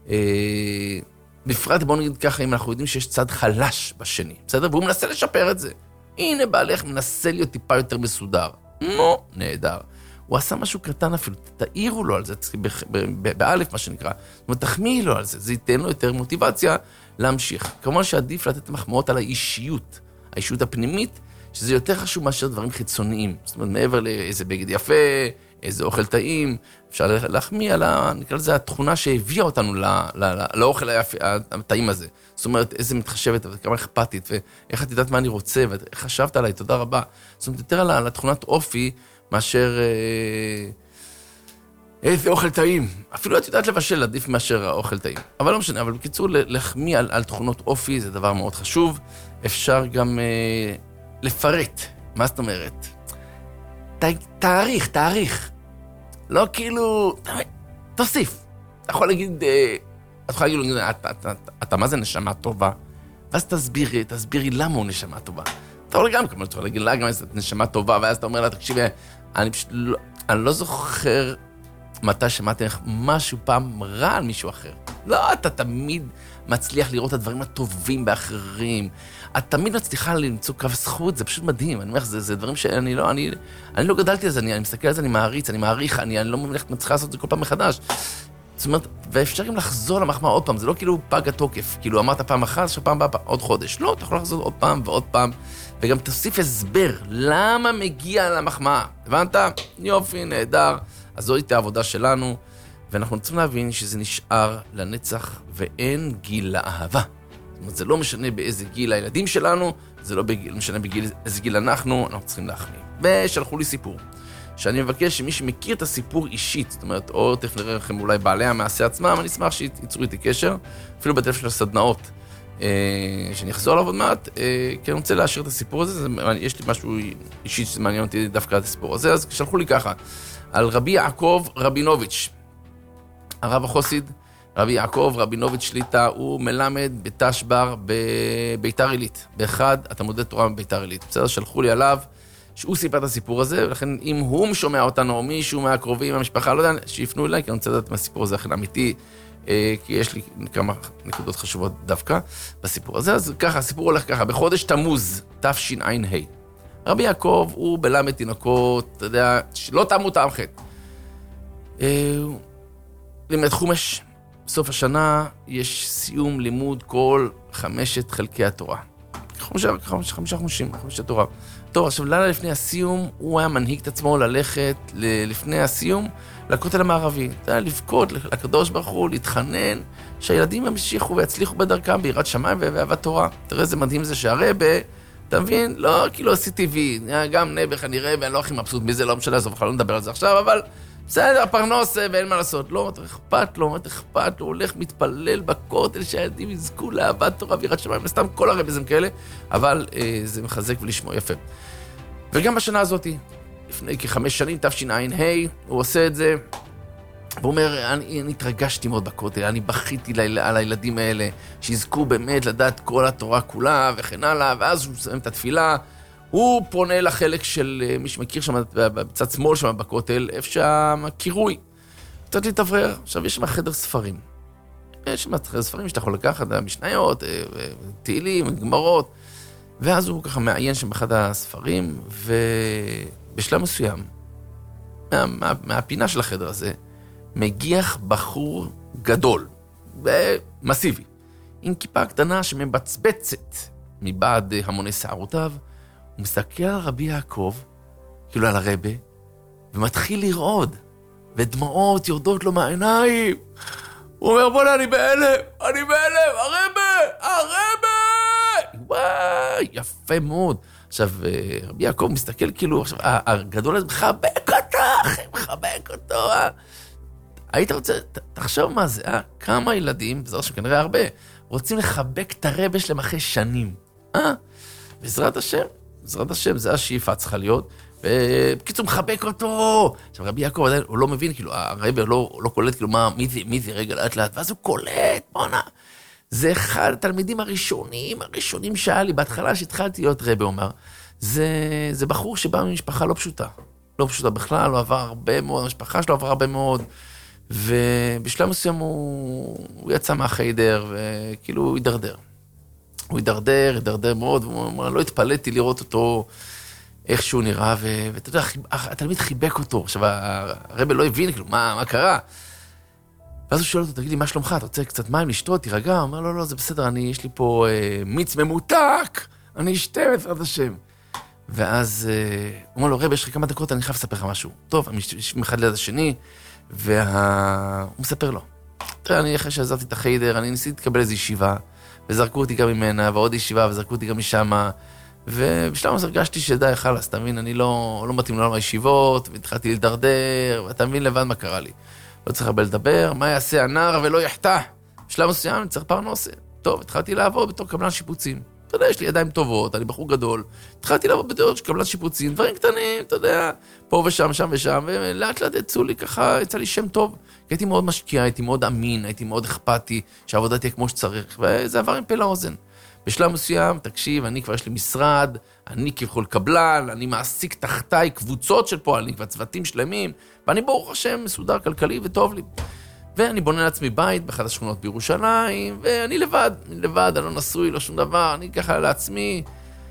בפרט בואו נגיד ככה, אם אנחנו יודעים שיש צד חלש בשני, בסדר? והוא מנסה לשפר את זה. הנה בעלך מנסה להיות טיפה יותר מסודר. נו, נהדר. הוא עשה משהו קטן אפילו, תעירו לו על זה, באלף מה שנקרא, זאת אומרת, תחמיא לו על זה, זה ייתן לו יותר מוטיבציה להמשיך. כמובן שעדיף לתת מחמאות על האישיות הפנימית, שזה יותר חשוב מאשר דברים חיצוניים. זאת אומרת, מעבר לאיזה בגד יפה, איזה אוכל טעים, אפשר להחמיא על, נקרא לזה, התכונה שהביאה אותנו לאוכל הטעים הזה. זאת אומרת, איזה מתחשבת, וכמה אכפתית, ואיך את יודעת מה אני רוצה, ואיך חשבת עליי, תודה רבה. זאת אומרת, יותר על התכונת אופי, מאשר איזה אוכל טעים. אפילו את יודעת לבשל, עדיף מאשר האוכל טעים. אבל לא משנה, אבל בקיצור, להחמיא על תכונות אופי, זה דבר מאוד חשוב. אפשר גם לפרט. מה זאת אומרת? תאריך. לא כאילו... תוסיף. אתה יכול להגיד, אתה מה זה נשמה טובה? ואז תסבירי למה הוא נשמה טובה. אתה יכול גם, כמו אתה יכול להגיד לה, גם זאת נשמה טובה, ואז אתה אומר לה, תקשיבי, אני לא זוכר מתי שמעתי לך משהו פעם רע על מישהו אחר. לא, אתה תמיד מצליח לראות את הדברים הטובים באחרים. את תמיד מצליחה למצוא קו זכות, זה פשוט מדהים. אני אומר, זה דברים שאני לא גדלתי על זה, אני מסתכל על זה, אני מעריך, אני לא מבין איך מצליחה לעשות את זה כל פעם מחדש. זאת אומרת, ואפשר גם לחזור למחמאה עוד פעם, זה לא כאילו פג התוקף, כאילו אמרת פעם אחת, שפעם באה עוד חודש. לא, אתה יכול לחזור עוד פעם ועוד פעם, וגם תוסיף הסבר, למה מגיע למחמאה. הבנת? יופי, נהדר. אז זו הייתה העבודה שלנו, ואנחנו רוצים להבין שזה נשאר לנצח, ואין גיל לאהבה. זאת אומרת, זה לא משנה באיזה גיל הילדים שלנו, זה לא משנה באיזה גיל אנחנו צריכים להחמיא. ושלחו לי סיפור. שאני מבקש שמי שמכיר את הסיפור אישית, זאת אומרת, או תכף נראה לכם אולי בעלי המעשה עצמם, אני אשמח שיצרו איתי קשר, אפילו בטלפון של הסדנאות, שאני אחזור עליו עוד מעט, כי אני רוצה להשאיר את הסיפור הזה, יש לי משהו אישית שמעניין אותי דווקא את הסיפור הזה, אז שלחו לי ככה, על רבי יעקב רבינוביץ', הרב החוסיד, רבי יעקב רבינוביץ' שליטה, הוא מלמד בתשבר בביתר עילית, באחד התלמודי תורה בביתר עילית, בסדר, שלחו לי עליו, שהוא סיפר את הסיפור הזה, ולכן אם הוא שומע אותנו, או מישהו מהקרובים, מהמשפחה, לא יודע, שיפנו אליי, כי אני רוצה לדעת מהסיפור הזה אכן אמיתי, כי יש לי כמה נקודות חשובות דווקא בסיפור הזה. אז ככה, הסיפור הולך ככה, בחודש תמוז, תשע"ה. רבי יעקב הוא בלמד תינוקות, אתה יודע, לא תמו טעם חטא. לימד חומש, בסוף השנה יש סיום לימוד כל 5 חלקי התורה. 5 חומשים, 5 התורה. טוב, עכשיו, לילה לפני הסיום, הוא היה מנהיג את עצמו ללכת לפני הסיום לכותל המערבי. זה היה לבכות לקדוש ברוך הוא, להתחנן, שהילדים ימשיכו ויצליחו בדרכם ביראת שמיים ואהבת תורה. תראה, זה מדהים זה שהרבא, אתה מבין? לא, כאילו עשיתי וי, גם נבח אני רבא, אני לא הכי מבסוט מזה, לא משנה, אז לא נדבר על זה עכשיו, אבל בסדר, פרנוס ואין מה לעשות. לא, אכפת לו, הוא הולך מתפלל בכותל שהילדים יזכו לאהבת תורה ויראת שמיים, סתם כל הרבזים כאלה, אבל זה מחזק ולשמוע יפה. וגם בשנה הזאת, לפני כ5 שנים, תשע"ה, הוא עושה את זה, והוא אומר, אני התרגשתי מאוד בכותל, אני בכיתי על הילדים האלה, שיזכו באמת לדעת כל התורה כולה וכן הלאה, ואז הוא מסיים את התפילה, הוא פונה לחלק של מי שמכיר שם, בצד שמאל שם בכותל, איפה שם הקירוי. קצת להתאוורר. עכשיו, יש שם חדר ספרים. יש שם חדר ספרים שאתה יכול לקחת, משניות, תהילים, גמרות. ואז הוא ככה מעיין שם באחד הספרים, ובשלב מסוים, מהפינה של החדר הזה, מגיח בחור גדול, ומסיבי, עם כיפה קטנה שמבצבצת מבעד המוני שערותיו, הוא מסתכל על רבי יעקב, כאילו על הרבה, ומתחיל לרעוד, ודמעות יורדות לו מהעיניים. הוא אומר, בוא'נה, אני בהלם, הרבה! וואי, יפה מאוד. עכשיו, רבי יעקב מסתכל כאילו, עכשיו, הגדול הזה מחבק אותו. היית רוצה, תחשוב מה זה, כמה ילדים, בזאת שכנראה הרבה, רוצים לחבק את הרבה שלהם אחרי שנים. בעזרת השם, זה השאיפה צריכה להיות, ובקיצור מחבק אותו. עכשיו רבי יעקב עדיין, הוא לא מבין, כאילו, הרבי לא קולט, כאילו, מי זה רגע לאט לאט, ואז הוא קולט, בונה. זה אחד התלמידים הראשונים שהיה לי, בהתחלה שהתחלתי להיות רבי, אומר, זה בחור שבא ממשפחה לא פשוטה בכלל, הוא עבר הרבה מאוד, המשפחה שלו עבר הרבה מאוד, ובשלב מסוים הוא יצא מהחיידר, וכאילו הוא הידרדר. הוא הידרדר מאוד, והוא אומר, לא התפלאתי לראות אותו איך שהוא נראה, ואתה יודע, התלמיד חיבק אותו. עכשיו, הרב לא הבין, כאילו, מה קרה? ואז הוא שואל אותו, תגיד לי, מה שלומך? אתה רוצה קצת מים לשתות? תירגע? הוא אומר, לא, זה בסדר, יש לי פה מיץ ממותק, אני אשתה בעזרת השם. ואז הוא אומר לו, רב, יש לך כמה דקות, אני חייב לספר לך משהו. טוב, אני יושבים אחד ליד השני, הוא מספר לו. תראה, אני אחרי שעזרתי את החיידר, אני ניסיתי לקבל איזו ישיבה, וזרקו אותי גם ממנה, ועוד ישיבה, וזרקו אותי גם משם, ובשלב הזה הרגשתי שדי, חלס, אתה מבין, אני לא מתאים לעולם הישיבות, והתחלתי לדרדר, ואתה מבין לבד מה קרה לי. לא צריך הרבה לדבר, מה יעשה הנער ולא יחטא? בשלב מסוים אני צריך פרנסה. טוב, התחלתי לעבוד בתור קבלן שיפוצים. אתה יודע, יש לי ידיים טובות, אני בחור גדול. התחלתי לעבוד בתור קבלן שיפוצים, דברים קטנים, אתה יודע, פה ושם, שם ושם, ולאט לאט יצאו לי ככה, יצא לי שם טוב. הייתי מאוד משקיע, הייתי מאוד אמין, הייתי מאוד אכפתי, שהעבודה תהיה כמו שצריך, וזה עבר עם פה לאוזן. בשלב מסוים, תקשיב, אני כבר יש לי משרד, אני כביכול קבלן, אני מעסיק תחתיי קבוצות של פועלים וצוותים שלמים, ואני ברוך השם מסודר כלכלי וטוב לי. ואני בונה לעצמי בית באחת השכונות בירושלים, ואני לבד, אני לא נשוי, לא שום דבר, אני ככה לעצמי.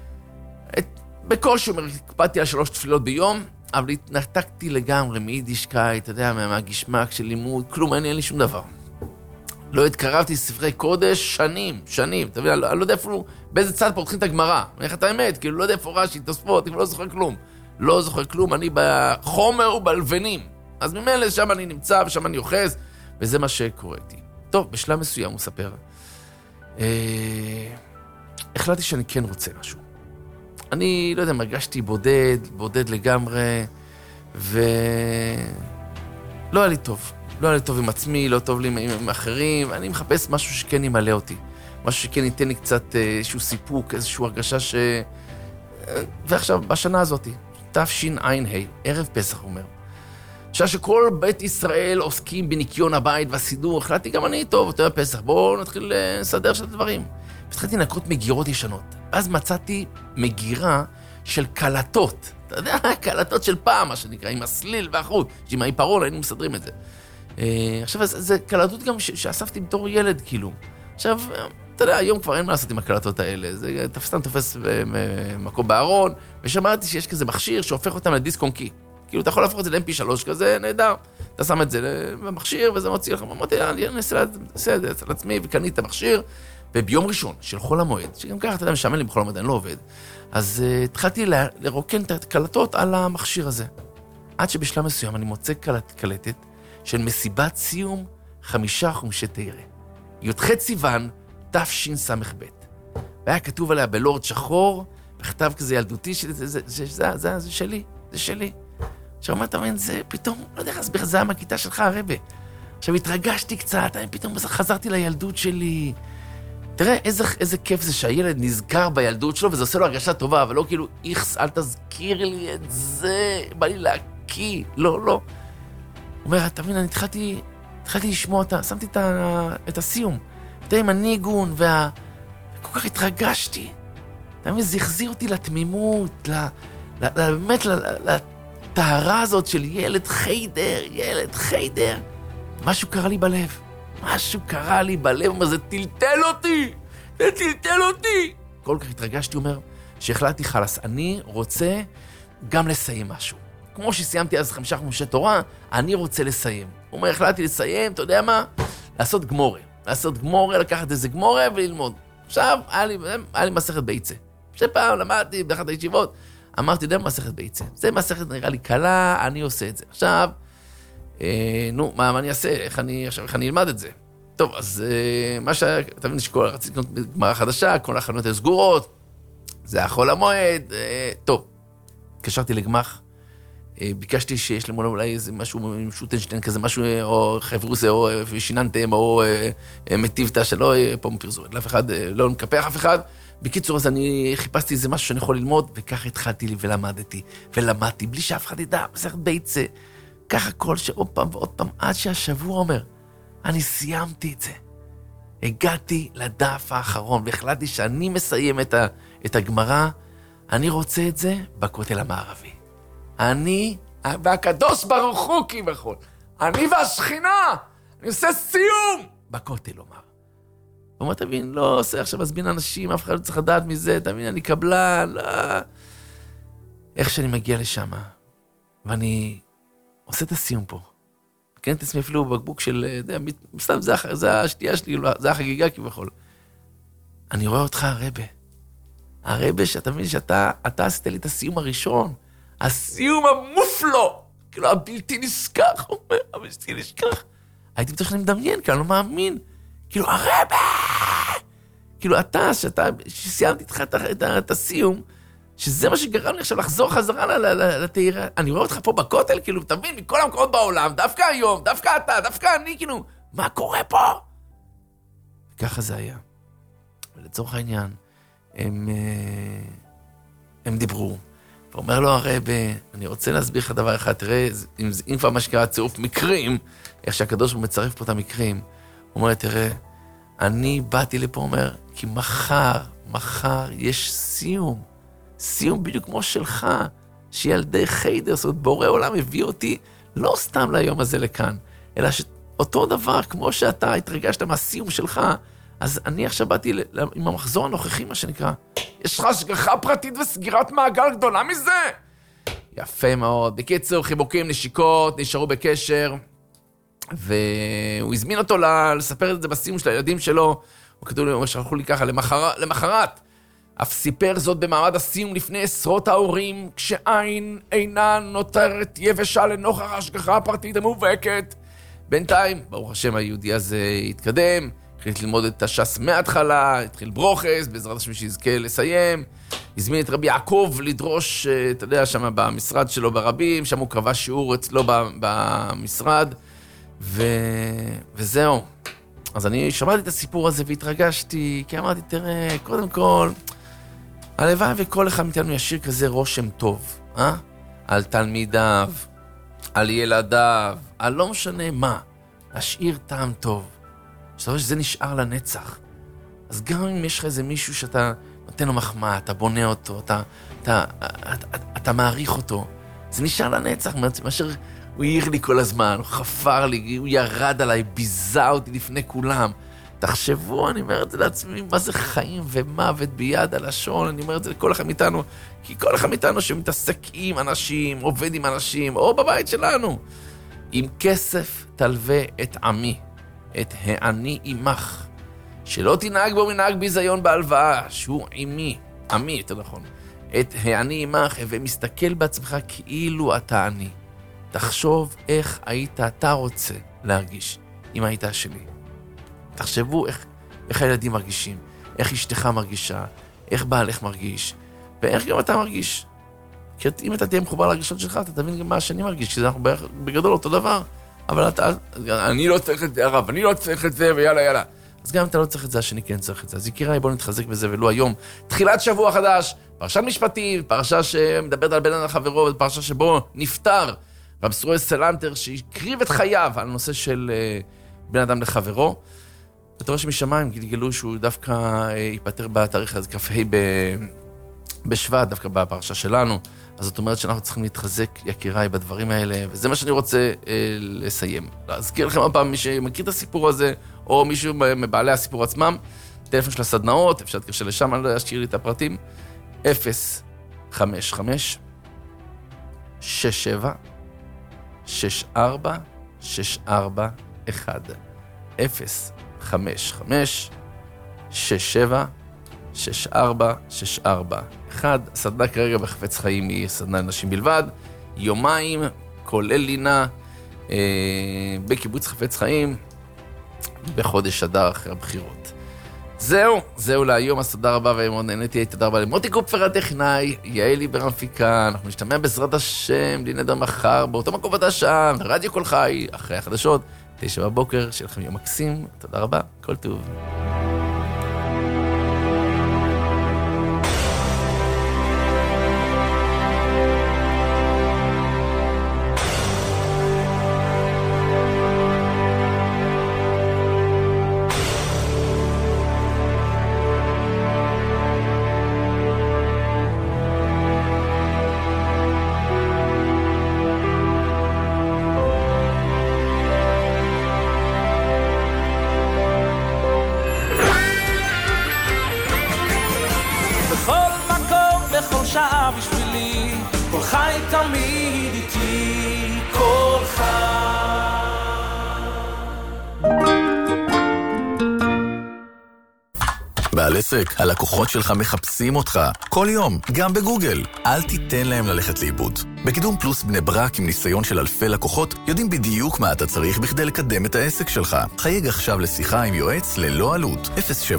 בכל שומר הקפדתי על 3 תפילות ביום, אבל התנתקתי לגמרי מיידישקייט, אתה יודע, מהגשמק של לימוד, כלום, אין לי שום דבר. לא התקרבתי ספרי קודש שנים, אתה מבין, אני לא יודע איפה, באיזה צד פותחים את הגמרא, אני איך את האמת, כאילו לא יודע איפה רש"י, תוספות, אני לא זוכר כלום, אני בחומר ובלבנים, אז ממילא שם אני נמצא ושם אני אוחז, וזה מה שקורה איתי. טוב, בשלב מסוים הוא ספר, החלטתי שאני כן רוצה משהו. אני לא יודע, מרגשתי בודד לגמרי, ולא היה לי טוב. לא היה לי טוב עם עצמי, לא טוב לי עם אחרים, אני מחפש משהו שכן ימלא אותי. משהו שכן ייתן לי קצת איזשהו סיפוק, איזשהו הרגשה ועכשיו, בשנה הזאת, תשע"ה, ערב פסח אומר, שעה שכל בית ישראל עוסקים בניקיון הבית והסידור, החלטתי גם אני, טוב, אותו פסח, בואו נתחיל לסדר של הדברים. והתחלתי לנקות מגירות ישנות. אז מצאתי מגירה של קלטות. אתה יודע, קלטות של פעם, מה שנקרא, עם הסליל והחוט, שעם העיפרון היינו מסדרים את זה. עכשיו, זה קלטות גם שאספתי בתור ילד, כאילו. עכשיו, אתה יודע, היום כבר אין מה לעשות עם הקלטות האלה. זה סתם תופס מקום בארון, ושמעתי שיש כזה מכשיר שהופך אותם לדיסק און קי. כאילו, אתה יכול להפוך את זה ל-MP3 כזה, נהדר. אתה שם את זה במכשיר, וזה מוציא לך. אמרתי, אני אעשה את זה על עצמי, וקניתי את המכשיר. וביום ראשון של חול המועד, שגם ככה, אתה יודע, משעמל לי בחול המועד, אני לא עובד. אז התחלתי לרוקן את הקלטות על המכשיר הזה. עד שבשלב מסוים אני מוצא קלטת של מסיבת סיום 5 חומשי תירא. י"ח סיוון, תשס"ב. והיה כתוב עליה בלורד שחור, בכתב כזה ילדותי, זה שלי, זה שלי. עכשיו, מה אתה מבין, זה פתאום, לא יודע איך להסביר, זה היה מהכיתה שלך, הרבה. עכשיו, התרגשתי קצת, פתאום חזרתי לילדות שלי. תראה, איזה כיף זה שהילד נזכר בילדות שלו, וזה עושה לו הרגשה טובה, אבל לא כאילו, איכס, אל תזכיר לי את זה, בא לי להקיא, לא. הוא אומר, אתה מבין, אני התחלתי לשמוע, שמתי את הסיום, אתה עם הניגון, וכל כך התרגשתי. אתה מבין, זה החזיר אותי לתמימות, באמת, לטהרה הזאת של ילד חיידר. משהו קרה לי בלב, אומר, זה טלטל אותי. כל כך התרגשתי, אומר, שהחלטתי חלס, אני רוצה גם לסיים משהו. כמו שסיימתי אז 5 חומשי תורה, אני רוצה לסיים. הוא אומר, החלטתי לסיים, אתה יודע מה? לעשות גמורה, לקחת איזה גמורה וללמוד. עכשיו, היה לי מסכת ביצה. שפעם למדתי באחת הישיבות, אמרתי, יודע מסכת ביצה. זה מסכת נראה לי קלה, אני עושה את זה. עכשיו, מה אני אעשה? איך אני אלמד את זה? טוב, אז מה אתה מבין, רציתי לקנות גמרא חדשה, כל החנויות היו סגורות, זה היה חול המועד, טוב, התקשרתי לגמ"ח, ביקשתי שיש למולה אולי איזה משהו עם שוטנשטיין כזה, משהו, או חברוסה, או שיננתם, או מטיבתא, שלא פה מפרזורת, לאף אחד, לא מקפח אף אחד. בקיצור, אז אני חיפשתי איזה משהו שאני יכול ללמוד, וכך התחלתי לי ולמדתי, בלי שאף אחד ידע, מסכת ביצה. ככה כל שעוד פעם ועוד פעם, עד שהשבוע אומר, אני סיימתי את זה. הגעתי לדף האחרון, והחלטתי שאני מסיים את הגמרא, אני רוצה את זה בכותל המערבי. אני, והקדוש ברוך הוא כביכול, אני והשכינה, אני עושה סיום בכותל, אומר. הוא אומר, תבין, לא עושה עכשיו מזמין אנשים, אף אחד לא צריך לדעת מזה, תבין, אני קבלן, לא. איך שאני מגיע לשם, ואני עושה את הסיום פה. כן, את עצמי אפילו בבקבוק של, סתם, זה השתייה שלי, זה החגיגה כביכול. אני רואה אותך, הרבה שאתה מבין שאתה עשית לי את הסיום הראשון, הסיום המופלו, כאילו הבלתי נשכח, אומר, הבלתי נשכח. הייתי בטוח שאני מדמיין, כי אני לא מאמין. כאילו, הרבה! כאילו, שסיימתי איתך את הסיום, שזה מה שגרם לי עכשיו לחזור חזרה לתהירה. אני רואה אותך פה בכותל, כאילו, תבין, מכל המקומות בעולם, דווקא היום, דווקא אתה, דווקא אני, כאילו, מה קורה פה? וככה זה היה. ולצורך העניין, הם דיברו. ואומר לו הרבה, אני רוצה להסביר לך דבר אחד, תראה, אם כבר מה שקרה צירוף מקרים, איך שהקדוש הוא מצרף פה את המקרים, הוא אומר, תראה, אני באתי לפה, אומר, כי מחר יש סיום בדיוק כמו שלך, שילדי חיידר, זאת אומרת, בורא עולם הביא אותי, לא סתם ליום הזה לכאן, אלא שאותו דבר, כמו שאתה התרגשת מהסיום שלך, אז אני עכשיו באתי עם המחזור הנוכחי, מה שנקרא. יש לך השגחה פרטית וסגירת מעגל גדולה מזה? יפה מאוד. בקיצור, חיבוקים, נשיקות, נשארו בקשר, והוא הזמין אותו לספר את זה בסיום של הילדים שלו. הוא כתוב לי, שלחו לי ככה, למחרת. אף סיפר זאת במעמד הסיום לפני עשרות ההורים, כשעין אינה נותרת יבשה לנוכח ההשגחה הפרטית המובהקת. בינתיים, ברוך השם, היהודי הזה התקדם, התחיל ללמוד את הש"ס מההתחלה, התחיל ברוכס, בעזרת השם שיזכה לסיים, הזמין את רבי יעקב לדרוש, אתה יודע, שם במשרד שלו ברבים, שם הוא קבע שיעור אצלו במשרד, וזהו. אז אני שמעתי את הסיפור הזה והתרגשתי, כי אמרתי, תראה, קודם כל, הלוואי וכל אחד מאיתנו ישאיר כזה רושם טוב, על תלמידיו, על ילדיו, על לא משנה מה, להשאיר טעם טוב. שאתה רואה שזה נשאר לנצח. אז גם אם יש לך איזה מישהו שאתה נותן לו מחמאה, אתה בונה אותו, אתה מעריך אותו, זה נשאר לנצח, מאשר הוא העיר לי כל הזמן, הוא חפר לי, הוא ירד עליי, ביזה אותי לפני כולם. תחשבו, אני אומר את זה לעצמי, מה זה חיים ומוות ביד הלשון, אני אומר את זה לכל אחד מאיתנו, כי כל אחד מאיתנו שמתעסק עם אנשים, עובד עם אנשים, או בבית שלנו. עם כסף תלווה את עמי, את העני עמך, שלא תנהג בו מנהג ביזיון בהלוואה, שהוא עמי, יותר נכון. את העני עמך, ומסתכל בעצמך כאילו אתה עני. תחשוב איך היית אתה רוצה להרגיש, אם היית שלי. תחשבו איך הילדים מרגישים, איך אשתך מרגישה, איך בעלך מרגיש, ואיך גם אתה מרגיש. כי אם אתה תהיה מחובר להרגישות שלך, אתה תבין גם מה השני מרגיש, כי זה אנחנו בגדול אותו דבר. אבל אני לא צריך את זה, הרב, אני לא צריך את זה, ויאללה. אז גם אם אתה לא צריך את זה, השני כן צריך את זה. אז יקיריי, בואו נתחזק בזה, ולא היום. תחילת שבוע חדש, פרשת משפטים, פרשה שמדברת על בן אדם לחברו, פרשה שבו נפטר רב סרואל סלנטר, שהקריב את חייו על הנושא של בן אדם לחברו. ותראה שמשמיים גלגלו שהוא דווקא ייפטר בתאריך הזה, כ"ה בשבט, דווקא בפרשה שלנו. אז זאת אומרת שאנחנו צריכים להתחזק, יקיריי, בדברים האלה, וזה מה שאני רוצה לסיים. להזכיר לכם עוד פעם, מי שמכיר את הסיפור הזה, או מישהו מבעלי הסיפור עצמם, טלפון של הסדנאות, אפשר להתקשר לשם, אני לא אשאיר לי את הפרטים, 055 67 64 641 055 67 64 641. הסדנה כרגע בחפץ חיים היא סדנה לנשים בלבד, יומיים, כולל לינה, בקיבוץ חפץ חיים, בחודש אדר אחרי הבחירות. זהו להיום, אז תודה רבה ומאוד נהניתי, תודה רבה למוטי קופפר הטכנאי, יעל ליבר המפיקה, אנחנו נשתמע בעזרת השם, בלי נדר מחר, באותו מקום שם, רדיו כל חי, אחרי החדשות, 9 בבוקר, שיהיה לכם יום מקסים, תודה רבה, כל טוב. כל חי תמיד איתי, כל חי. בעל עסק, הלקוחות שלך מחפשים אותך כל יום, גם בגוגל. אל תיתן להם ללכת לאיבוד. בקידום פלוס בני ברק עם ניסיון של אלפי לקוחות, יודעים בדיוק מה אתה צריך בכדי לקדם את העסק שלך. חייג עכשיו לשיחה עם יועץ ללא עלות.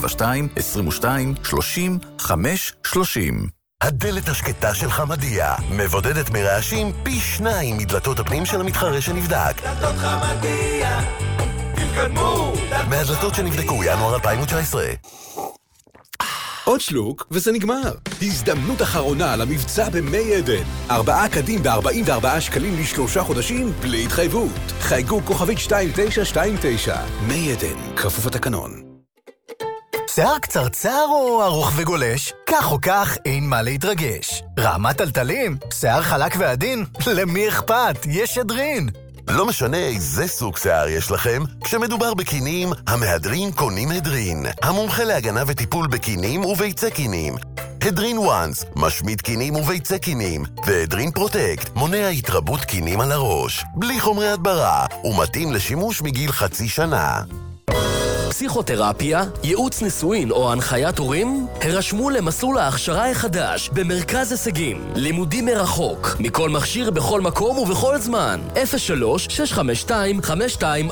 072-22-30-530. הדלת השקטה של חמדיה מבודדת מרעשים פי 2 מדלתות הפנים של המתחרה שנבדק. דלתות חמדיה, תתקדמו. מהדלתות שנבדקו ינואר 2019. עוד שלוק וזה נגמר. הזדמנות אחרונה למבצע במי עדן. 4 קדים ב-44 שקלים ל3 חודשים בלי התחייבות. חייגו כוכבית 2929. מי עדן, כפוף התקנון. שיער קצרצר או ארוך וגולש? כך או כך אין מה להתרגש. רעמת טלטלים? שיער חלק ועדין? למי אכפת? יש שדרין. לא משנה איזה סוג שיער יש לכם, כשמדובר בקינים, המהדרין קונים הדרין. המומחה להגנה וטיפול בקינים וביצי קינים. הדרין וואנס, משמיד קינים וביצי קינים. והדרין פרוטקט, מונע התרבות קינים על הראש. בלי חומרי הדברה, ומתאים לשימוש מגיל 0.5 שנה. פסיכותרפיה, ייעוץ נישואין או הנחיית הורים? הרשמו למסלול ההכשרה החדש במרכז הישגים. לימודים מרחוק, מכל מכשיר בכל מקום ובכל זמן. 03-652-5244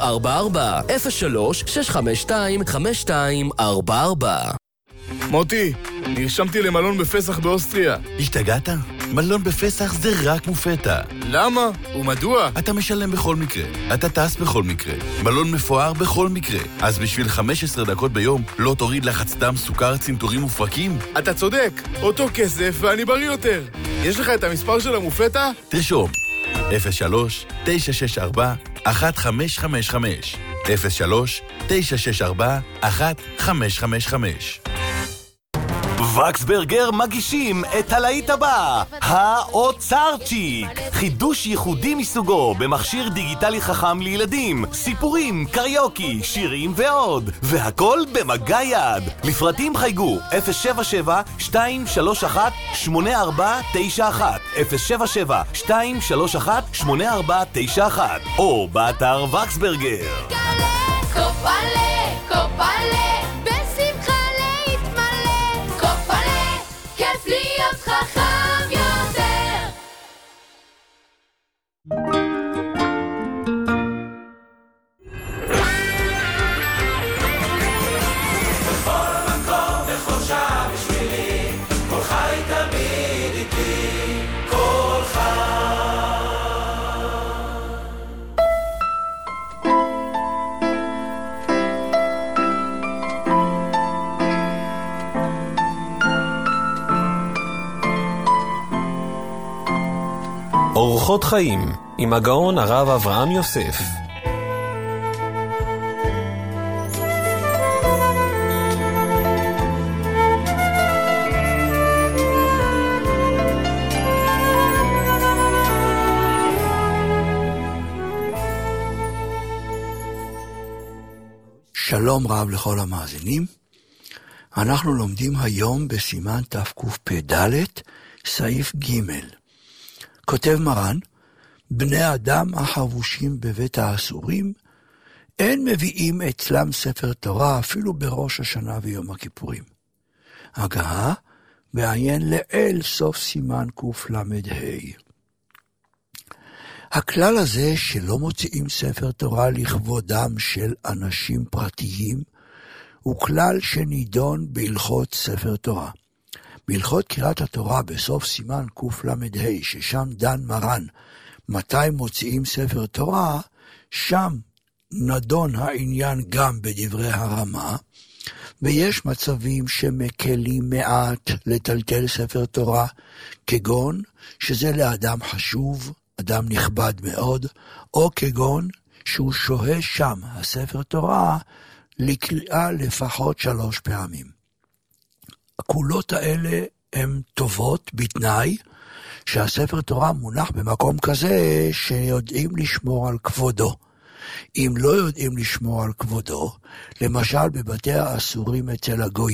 03-652-5244. מוטי, נרשמתי למלון בפסח באוסטריה. השתגעת? מלון בפסח זה רק מופתע. למה? ומדוע? אתה משלם בכל מקרה. אתה טס בכל מקרה. מלון מפואר בכל מקרה. אז בשביל 15 דקות ביום לא תוריד לחץ דם, סוכר, צנתורים ופרקים? אתה צודק. אותו כסף ואני בריא יותר. יש לך את המספר של המופתע? תרשום. 03-964-1555 03-964-1555. וקסברגר מגישים את הלהיט הבא, האוצרצ'יק. חידוש ייחודי מסוגו במכשיר דיגיטלי חכם לילדים, סיפורים, קריוקי, שירים ועוד, והכל במגע יד. לפרטים חייגו 077-231-8491 077-231-8491 או באתר וקסברגר. קופלה, קופלה, בשמחה להתמלא. קופלה, כיף להיות חכם יותר. בכל מקום, בכל שעה בשבילי, כל חי תמיד איתי, כל חי. אורחות חיים עם הגאון הרב אברהם יוסף. שלום רב לכל המאזינים. אנחנו לומדים היום בסימן תקפ"ד, סעיף ג'. כותב מרן, בני אדם החבושים בבית האסורים, אין מביאים אצלם ספר תורה אפילו בראש השנה ויום הכיפורים. הגהה, בעיין לאל סוף סימן קל"ה. הכלל הזה שלא מוציאים ספר תורה לכבודם של אנשים פרטיים, הוא כלל שנידון בהלכות ספר תורה. בהלכות קריאת התורה בסוף סימן קל"ה, ששם דן מרן מתי מוציאים ספר תורה, שם נדון העניין גם בדברי הרמה, ויש מצבים שמקלים מעט לטלטל ספר תורה, כגון שזה לאדם חשוב, אדם נכבד מאוד, או כגון שהוא שוהה שם, הספר תורה, לקריאה לפחות 3 פעמים. הקולות האלה הן טובות בתנאי שהספר תורה מונח במקום כזה שיודעים לשמור על כבודו. אם לא יודעים לשמור על כבודו, למשל בבתי האסורים אצל הגויים,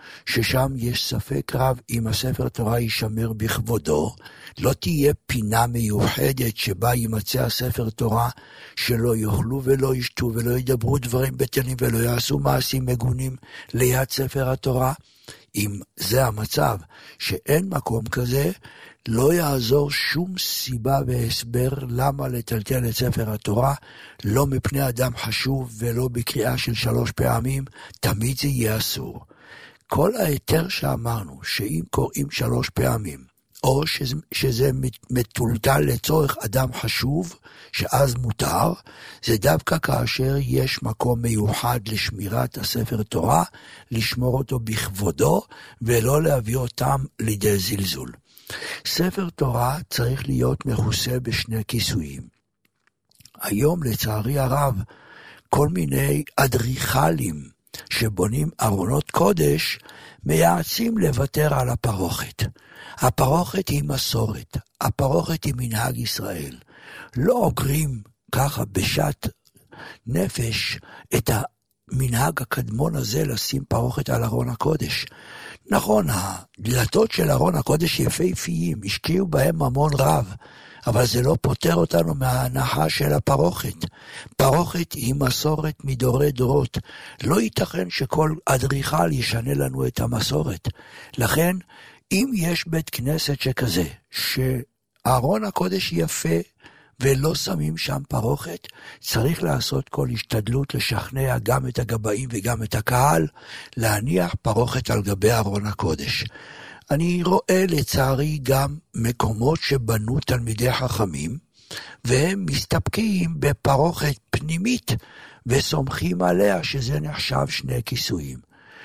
ששם יש ספק רב אם הספר תורה יישמר בכבודו, לא תהיה פינה מיוחדת שבה יימצא הספר תורה, שלא יאכלו ולא ישתו ולא ידברו דברים בטלים ולא יעשו מעשים מגונים ליד ספר התורה. אם זה המצב שאין מקום כזה, לא יעזור שום סיבה והסבר למה לטלטל את ספר התורה, לא מפני אדם חשוב ולא בקריאה של 3 פעמים, תמיד זה יהיה אסור. כל היתר שאמרנו, שאם קוראים 3 פעמים, או שזה מטולטל לצורך אדם חשוב, שאז מותר, זה דווקא כאשר יש מקום מיוחד לשמירת הספר תורה, לשמור אותו בכבודו, ולא להביא אותם לידי זלזול. ספר תורה צריך להיות מכוסה בשני כיסויים. היום לצערי הרב, כל מיני אדריכלים שבונים ארונות קודש, מייעצים לוותר על הפרוכת. הפרוכת היא מסורת, הפרוכת היא מנהג ישראל. לא עוקרים ככה בשעת נפש את המנהג הקדמון הזה לשים פרוכת על ארון הקודש. נכון, הדלתות של ארון הקודש יפהפיים, השקיעו בהם המון רב, אבל זה לא פותר אותנו מההנחה של הפרוכת. פרוכת היא מסורת מדורי דורות. לא ייתכן שכל אדריכל ישנה לנו את המסורת. לכן, אם יש בית כנסת שכזה, שארון הקודש יפה ולא שמים שם פרוכת, צריך לעשות כל השתדלות לשכנע גם את הגבאים וגם את הקהל, להניח פרוכת על גבי ארון הקודש. אני רואה לצערי גם מקומות שבנו תלמידי חכמים, והם מסתפקים בפרוכת פנימית, וסומכים עליה שזה נחשב 2 כיסויים.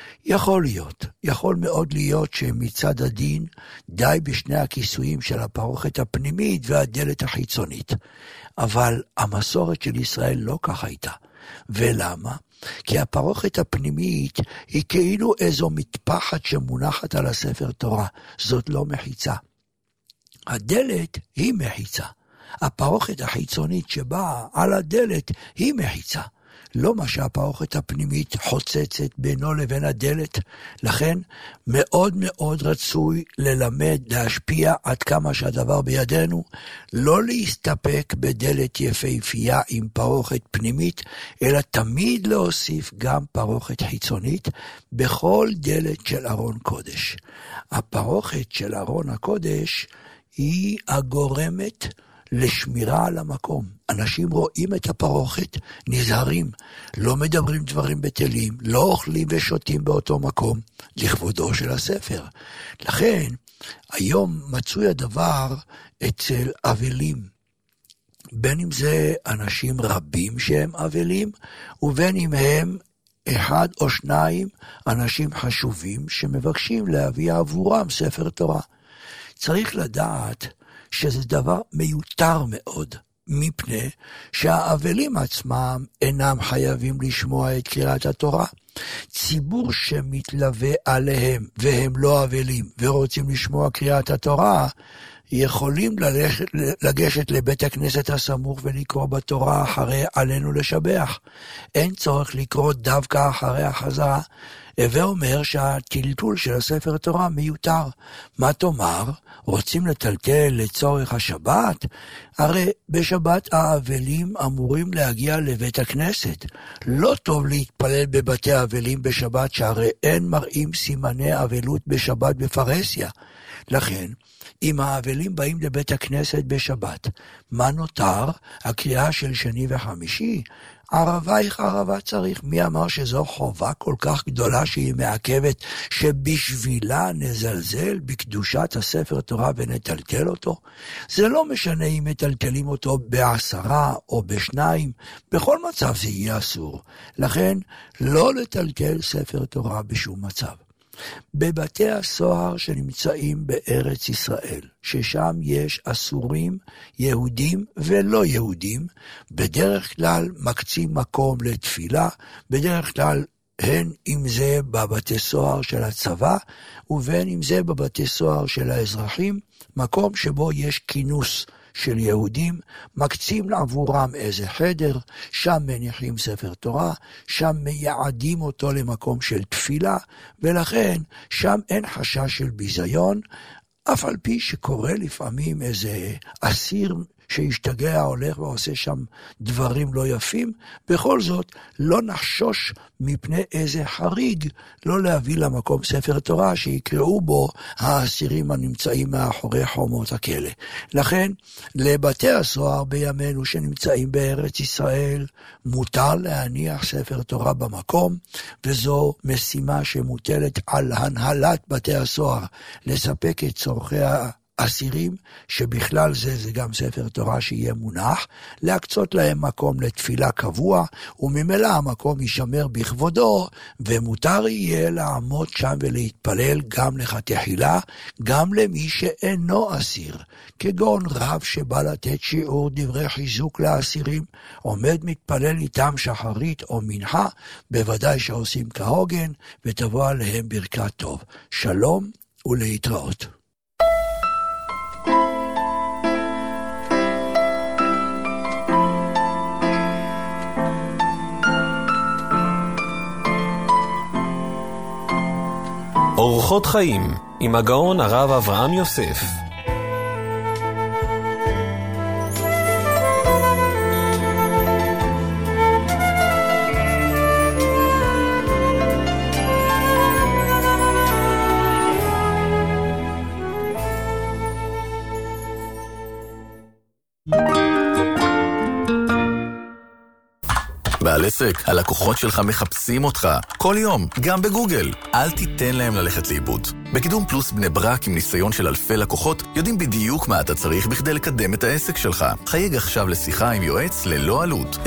יכול מאוד להיות שמצד הדין די בשני הכיסויים של הפרוכת הפנימית והדלת החיצונית. אבל המסורת של ישראל לא כך הייתה. ולמה? כי הפרוכת הפנימית היא כאילו איזו מטפחת שמונחת על הספר תורה. זאת לא מחיצה. הדלת היא מחיצה. הפרוכת החיצונית שבאה על הדלת היא מחיצה. לא מה שהפרוכת הפנימית חוצצת בינו לבין הדלת. לכן מאוד מאוד רצוי ללמד, להשפיע עד כמה שהדבר בידינו, לא להסתפק בדלת יפהפייה עם פרוכת פנימית, אלא תמיד להוסיף גם פרוכת חיצונית בכל דלת של ארון קודש. הפרוכת של ארון הקודש היא הגורמת לשמירה על המקום. אנשים רואים את הפרוכת, נזהרים, לא מדברים דברים בטלים, לא אוכלים ושותים באותו מקום, לכבודו של הספר. לכן, היום מצוי הדבר אצל אבלים. בין אם זה אנשים רבים שהם אבלים, ובין אם הם 1 או 2 אנשים חשובים שמבקשים להביא עבורם ספר תורה. צריך לדעת שזה דבר מיותר מאוד, מפני שהאבלים עצמם אינם חייבים לשמוע את קריאת התורה. ציבור שמתלווה עליהם והם לא אבלים ורוצים לשמוע קריאת התורה, יכולים לגשת לבית הכנסת הסמוך ולקרוא בתורה אחרי עלינו לשבח. אין צורך לקרוא דווקא אחרי החזרה. ואומר שהטלטול של הספר תורה מיותר. מה תאמר? רוצים לטלטל לצורך השבת? הרי בשבת האבלים אמורים להגיע לבית הכנסת. לא טוב להתפלל בבתי האבלים בשבת, שהרי אין מראים סימני אבלות בשבת בפרהסיה. לכן, אם האבלים באים לבית הכנסת בשבת, מה נותר? הקריאה של שני וחמישי? ערבייך ערבה צריך. מי אמר שזו חובה כל כך גדולה שהיא מעכבת, שבשבילה נזלזל בקדושת הספר תורה ונטלטל אותו? זה לא משנה אם מטלטלים אותו ב10 או ב2, בכל מצב זה יהיה אסור. לכן לא לטלטל ספר תורה בשום מצב. בבתי הסוהר שנמצאים בארץ ישראל, ששם יש אסורים יהודים ולא יהודים, בדרך כלל מקצים מקום לתפילה, בדרך כלל הן אם זה בבתי סוהר של הצבא, ובין אם זה בבתי סוהר של האזרחים, מקום שבו יש כינוס של יהודים, מקצים עבורם איזה חדר, שם מניחים ספר תורה, שם מייעדים אותו למקום של תפילה, ולכן שם אין חשש של ביזיון, אף על פי שקורה לפעמים איזה אסיר שהשתגע הולך ועושה שם דברים לא יפים, בכל זאת לא נחשוש מפני איזה חריג לא להביא למקום ספר תורה שיקראו בו האסירים הנמצאים מאחורי חומות הכלא. לכן לבתי הסוהר בימינו שנמצאים בארץ ישראל מותר להניח ספר תורה במקום, וזו משימה שמוטלת על הנהלת בתי הסוהר לספק את צורכי אסירים, שבכלל זה גם ספר תורה שיהיה מונח, להקצות להם מקום לתפילה קבוע, וממילא המקום יישמר בכבודו, ומותר יהיה לעמוד שם ולהתפלל גם לכתחילה, גם למי שאינו אסיר, כגון רב שבא לתת שיעור דברי חיזוק לאסירים, עומד מתפלל איתם שחרית או מנחה, בוודאי שעושים כהוגן, ותבוא עליהם ברכת טוב. שלום ולהתראות. אורחות חיים עם הגאון הרב אברהם יוסף. בעל עסק, הלקוחות שלך מחפשים אותך כל יום, גם בגוגל. אל תיתן להם ללכת לאיבוד. בקידום פלוס בני ברק עם ניסיון של אלפי לקוחות, יודעים בדיוק מה אתה צריך בכדי לקדם את העסק שלך. חייג עכשיו לשיחה עם יועץ ללא עלות.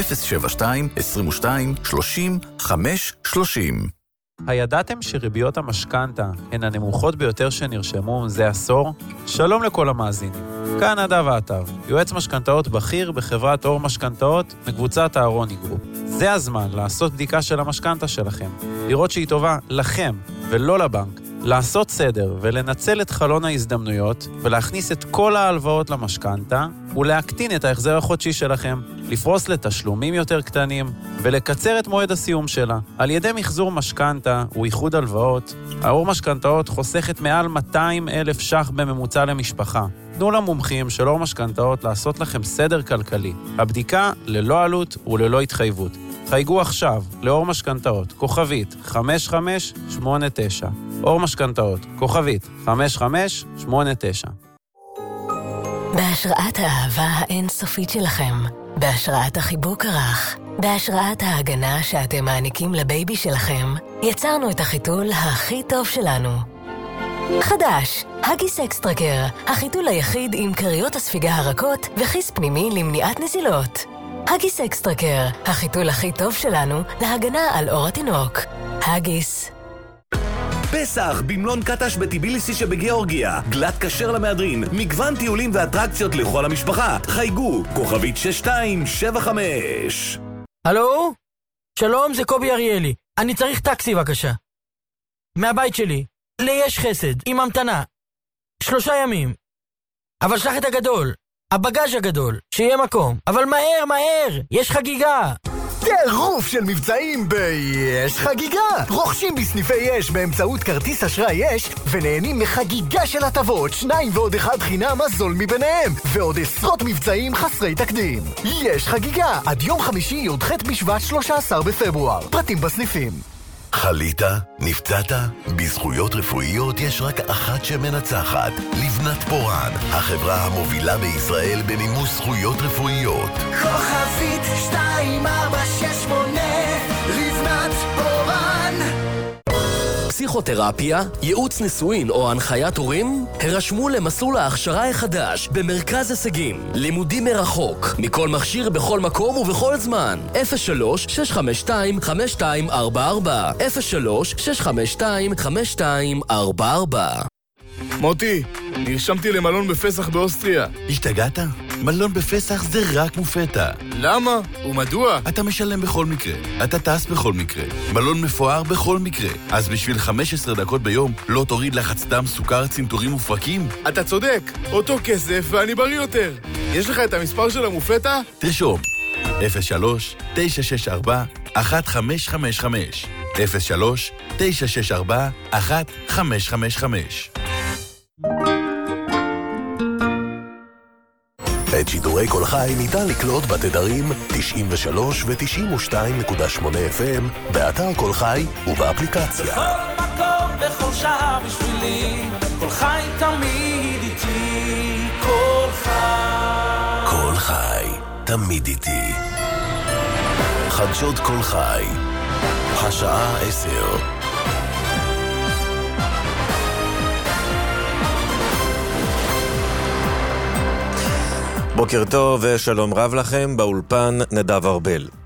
072-22-30-530. הידעתם שריביות המשכנתה הן הנמוכות ביותר שנרשמו זה עשור? שלום לכל המאזינים. כאן נדב ועטר, יועץ משכנתאות בכיר בחברת אור משכנתאות מקבוצת אהרוני גרופ. זה הזמן לעשות בדיקה של המשכנתה שלכם, לראות שהיא טובה לכם ולא לבנק, לעשות סדר ולנצל את חלון ההזדמנויות ולהכניס את כל ההלוואות למשכנתה ולהקטין את ההחזר החודשי שלכם, לפרוס לתשלומים יותר קטנים ולקצר את מועד הסיום שלה. על ידי מחזור משכנתה ואיחוד הלוואות, האור משכנתאות חוסכת מעל 200,000 ש"ח בממוצע למשפחה. תנו למומחים של אור משכנתאות לעשות לכם סדר כלכלי. הבדיקה ללא עלות וללא התחייבות. חייגו עכשיו לאור משכנתאות, כוכבית 5589. אור משכנתאות, כוכבית 5589. בהשראת האהבה האינסופית שלכם, בהשראת החיבוק הרך, בהשראת ההגנה שאתם מעניקים לבייבי שלכם, יצרנו את החיתול הכי טוב שלנו. חדש, הגיס אקסטרקר, החיתול היחיד עם קריות הספיגה הרכות וכיס פנימי למניעת נזילות. הגיס אקסטרקר, החיתול הכי טוב שלנו להגנה על אור התינוק. הגיס. פסח במלון קטש בטיביליסי שבגיאורגיה. גלת כשר למהדרין, מגוון טיולים ואטרקציות לכל המשפחה. חייגו, כוכבית 6275. הלו? שלום, זה קובי אריאלי. אני צריך טקסי בבקשה. מהבית שלי. ליש חסד, עם המתנה. 3 ימים. אבל שלח את הגדול. הבגז' הגדול. שיהיה מקום. אבל מהר, מהר! יש חגיגה! טירוף של מבצעים ביש חגיגה! רוכשים בסניפי יש באמצעות כרטיס אשראי יש ונהנים מחגיגה של הטבות, 2 ועוד 1 חינם הזול מביניהם, ועוד עשרות מבצעים חסרי תקדים. יש חגיגה עד יום חמישי י"ח בשבט 13 בפברואר. פרטים בסניפים. חלית? נפצעת? בזכויות רפואיות יש רק אחת שמנצחת, לבנת פורן, החברה המובילה בישראל במימוש זכויות רפואיות. כוכבית 2468, לבנת פורן. פסיכותרפיה, ייעוץ נישואין או הנחיית הורים? הרשמו למסלול ההכשרה החדש במרכז הישגים. לימודים מרחוק, מכל מכשיר בכל מקום ובכל זמן. 03-652-5244 03-652-5244. מוטי, נרשמתי למלון בפסח באוסטריה. השתגעת? מלון בפסח זה רק מופתע. למה? ומדוע? אתה משלם בכל מקרה, אתה טס בכל מקרה, מלון מפואר בכל מקרה. אז בשביל 15 דקות ביום לא תוריד לחץ דם, סוכר, צנתורים ופרקים? אתה צודק, אותו כסף ואני בריא יותר. יש לך את המספר של המופלטה? תרשום, 03-964-1555. 03-964-1555. את שידורי כל חי ניתן לקלוט בתדרים 93 ו-92.8 FM, באתר כל חי ובאפליקציה. בכל מקום, בכל שעה בשבילי, כל חי תמיד איתי, כל חי. כל חי, תמיד איתי. חדשות כל חי, השעה 10. בוקר טוב ושלום רב לכם, באולפן נדב ארבל.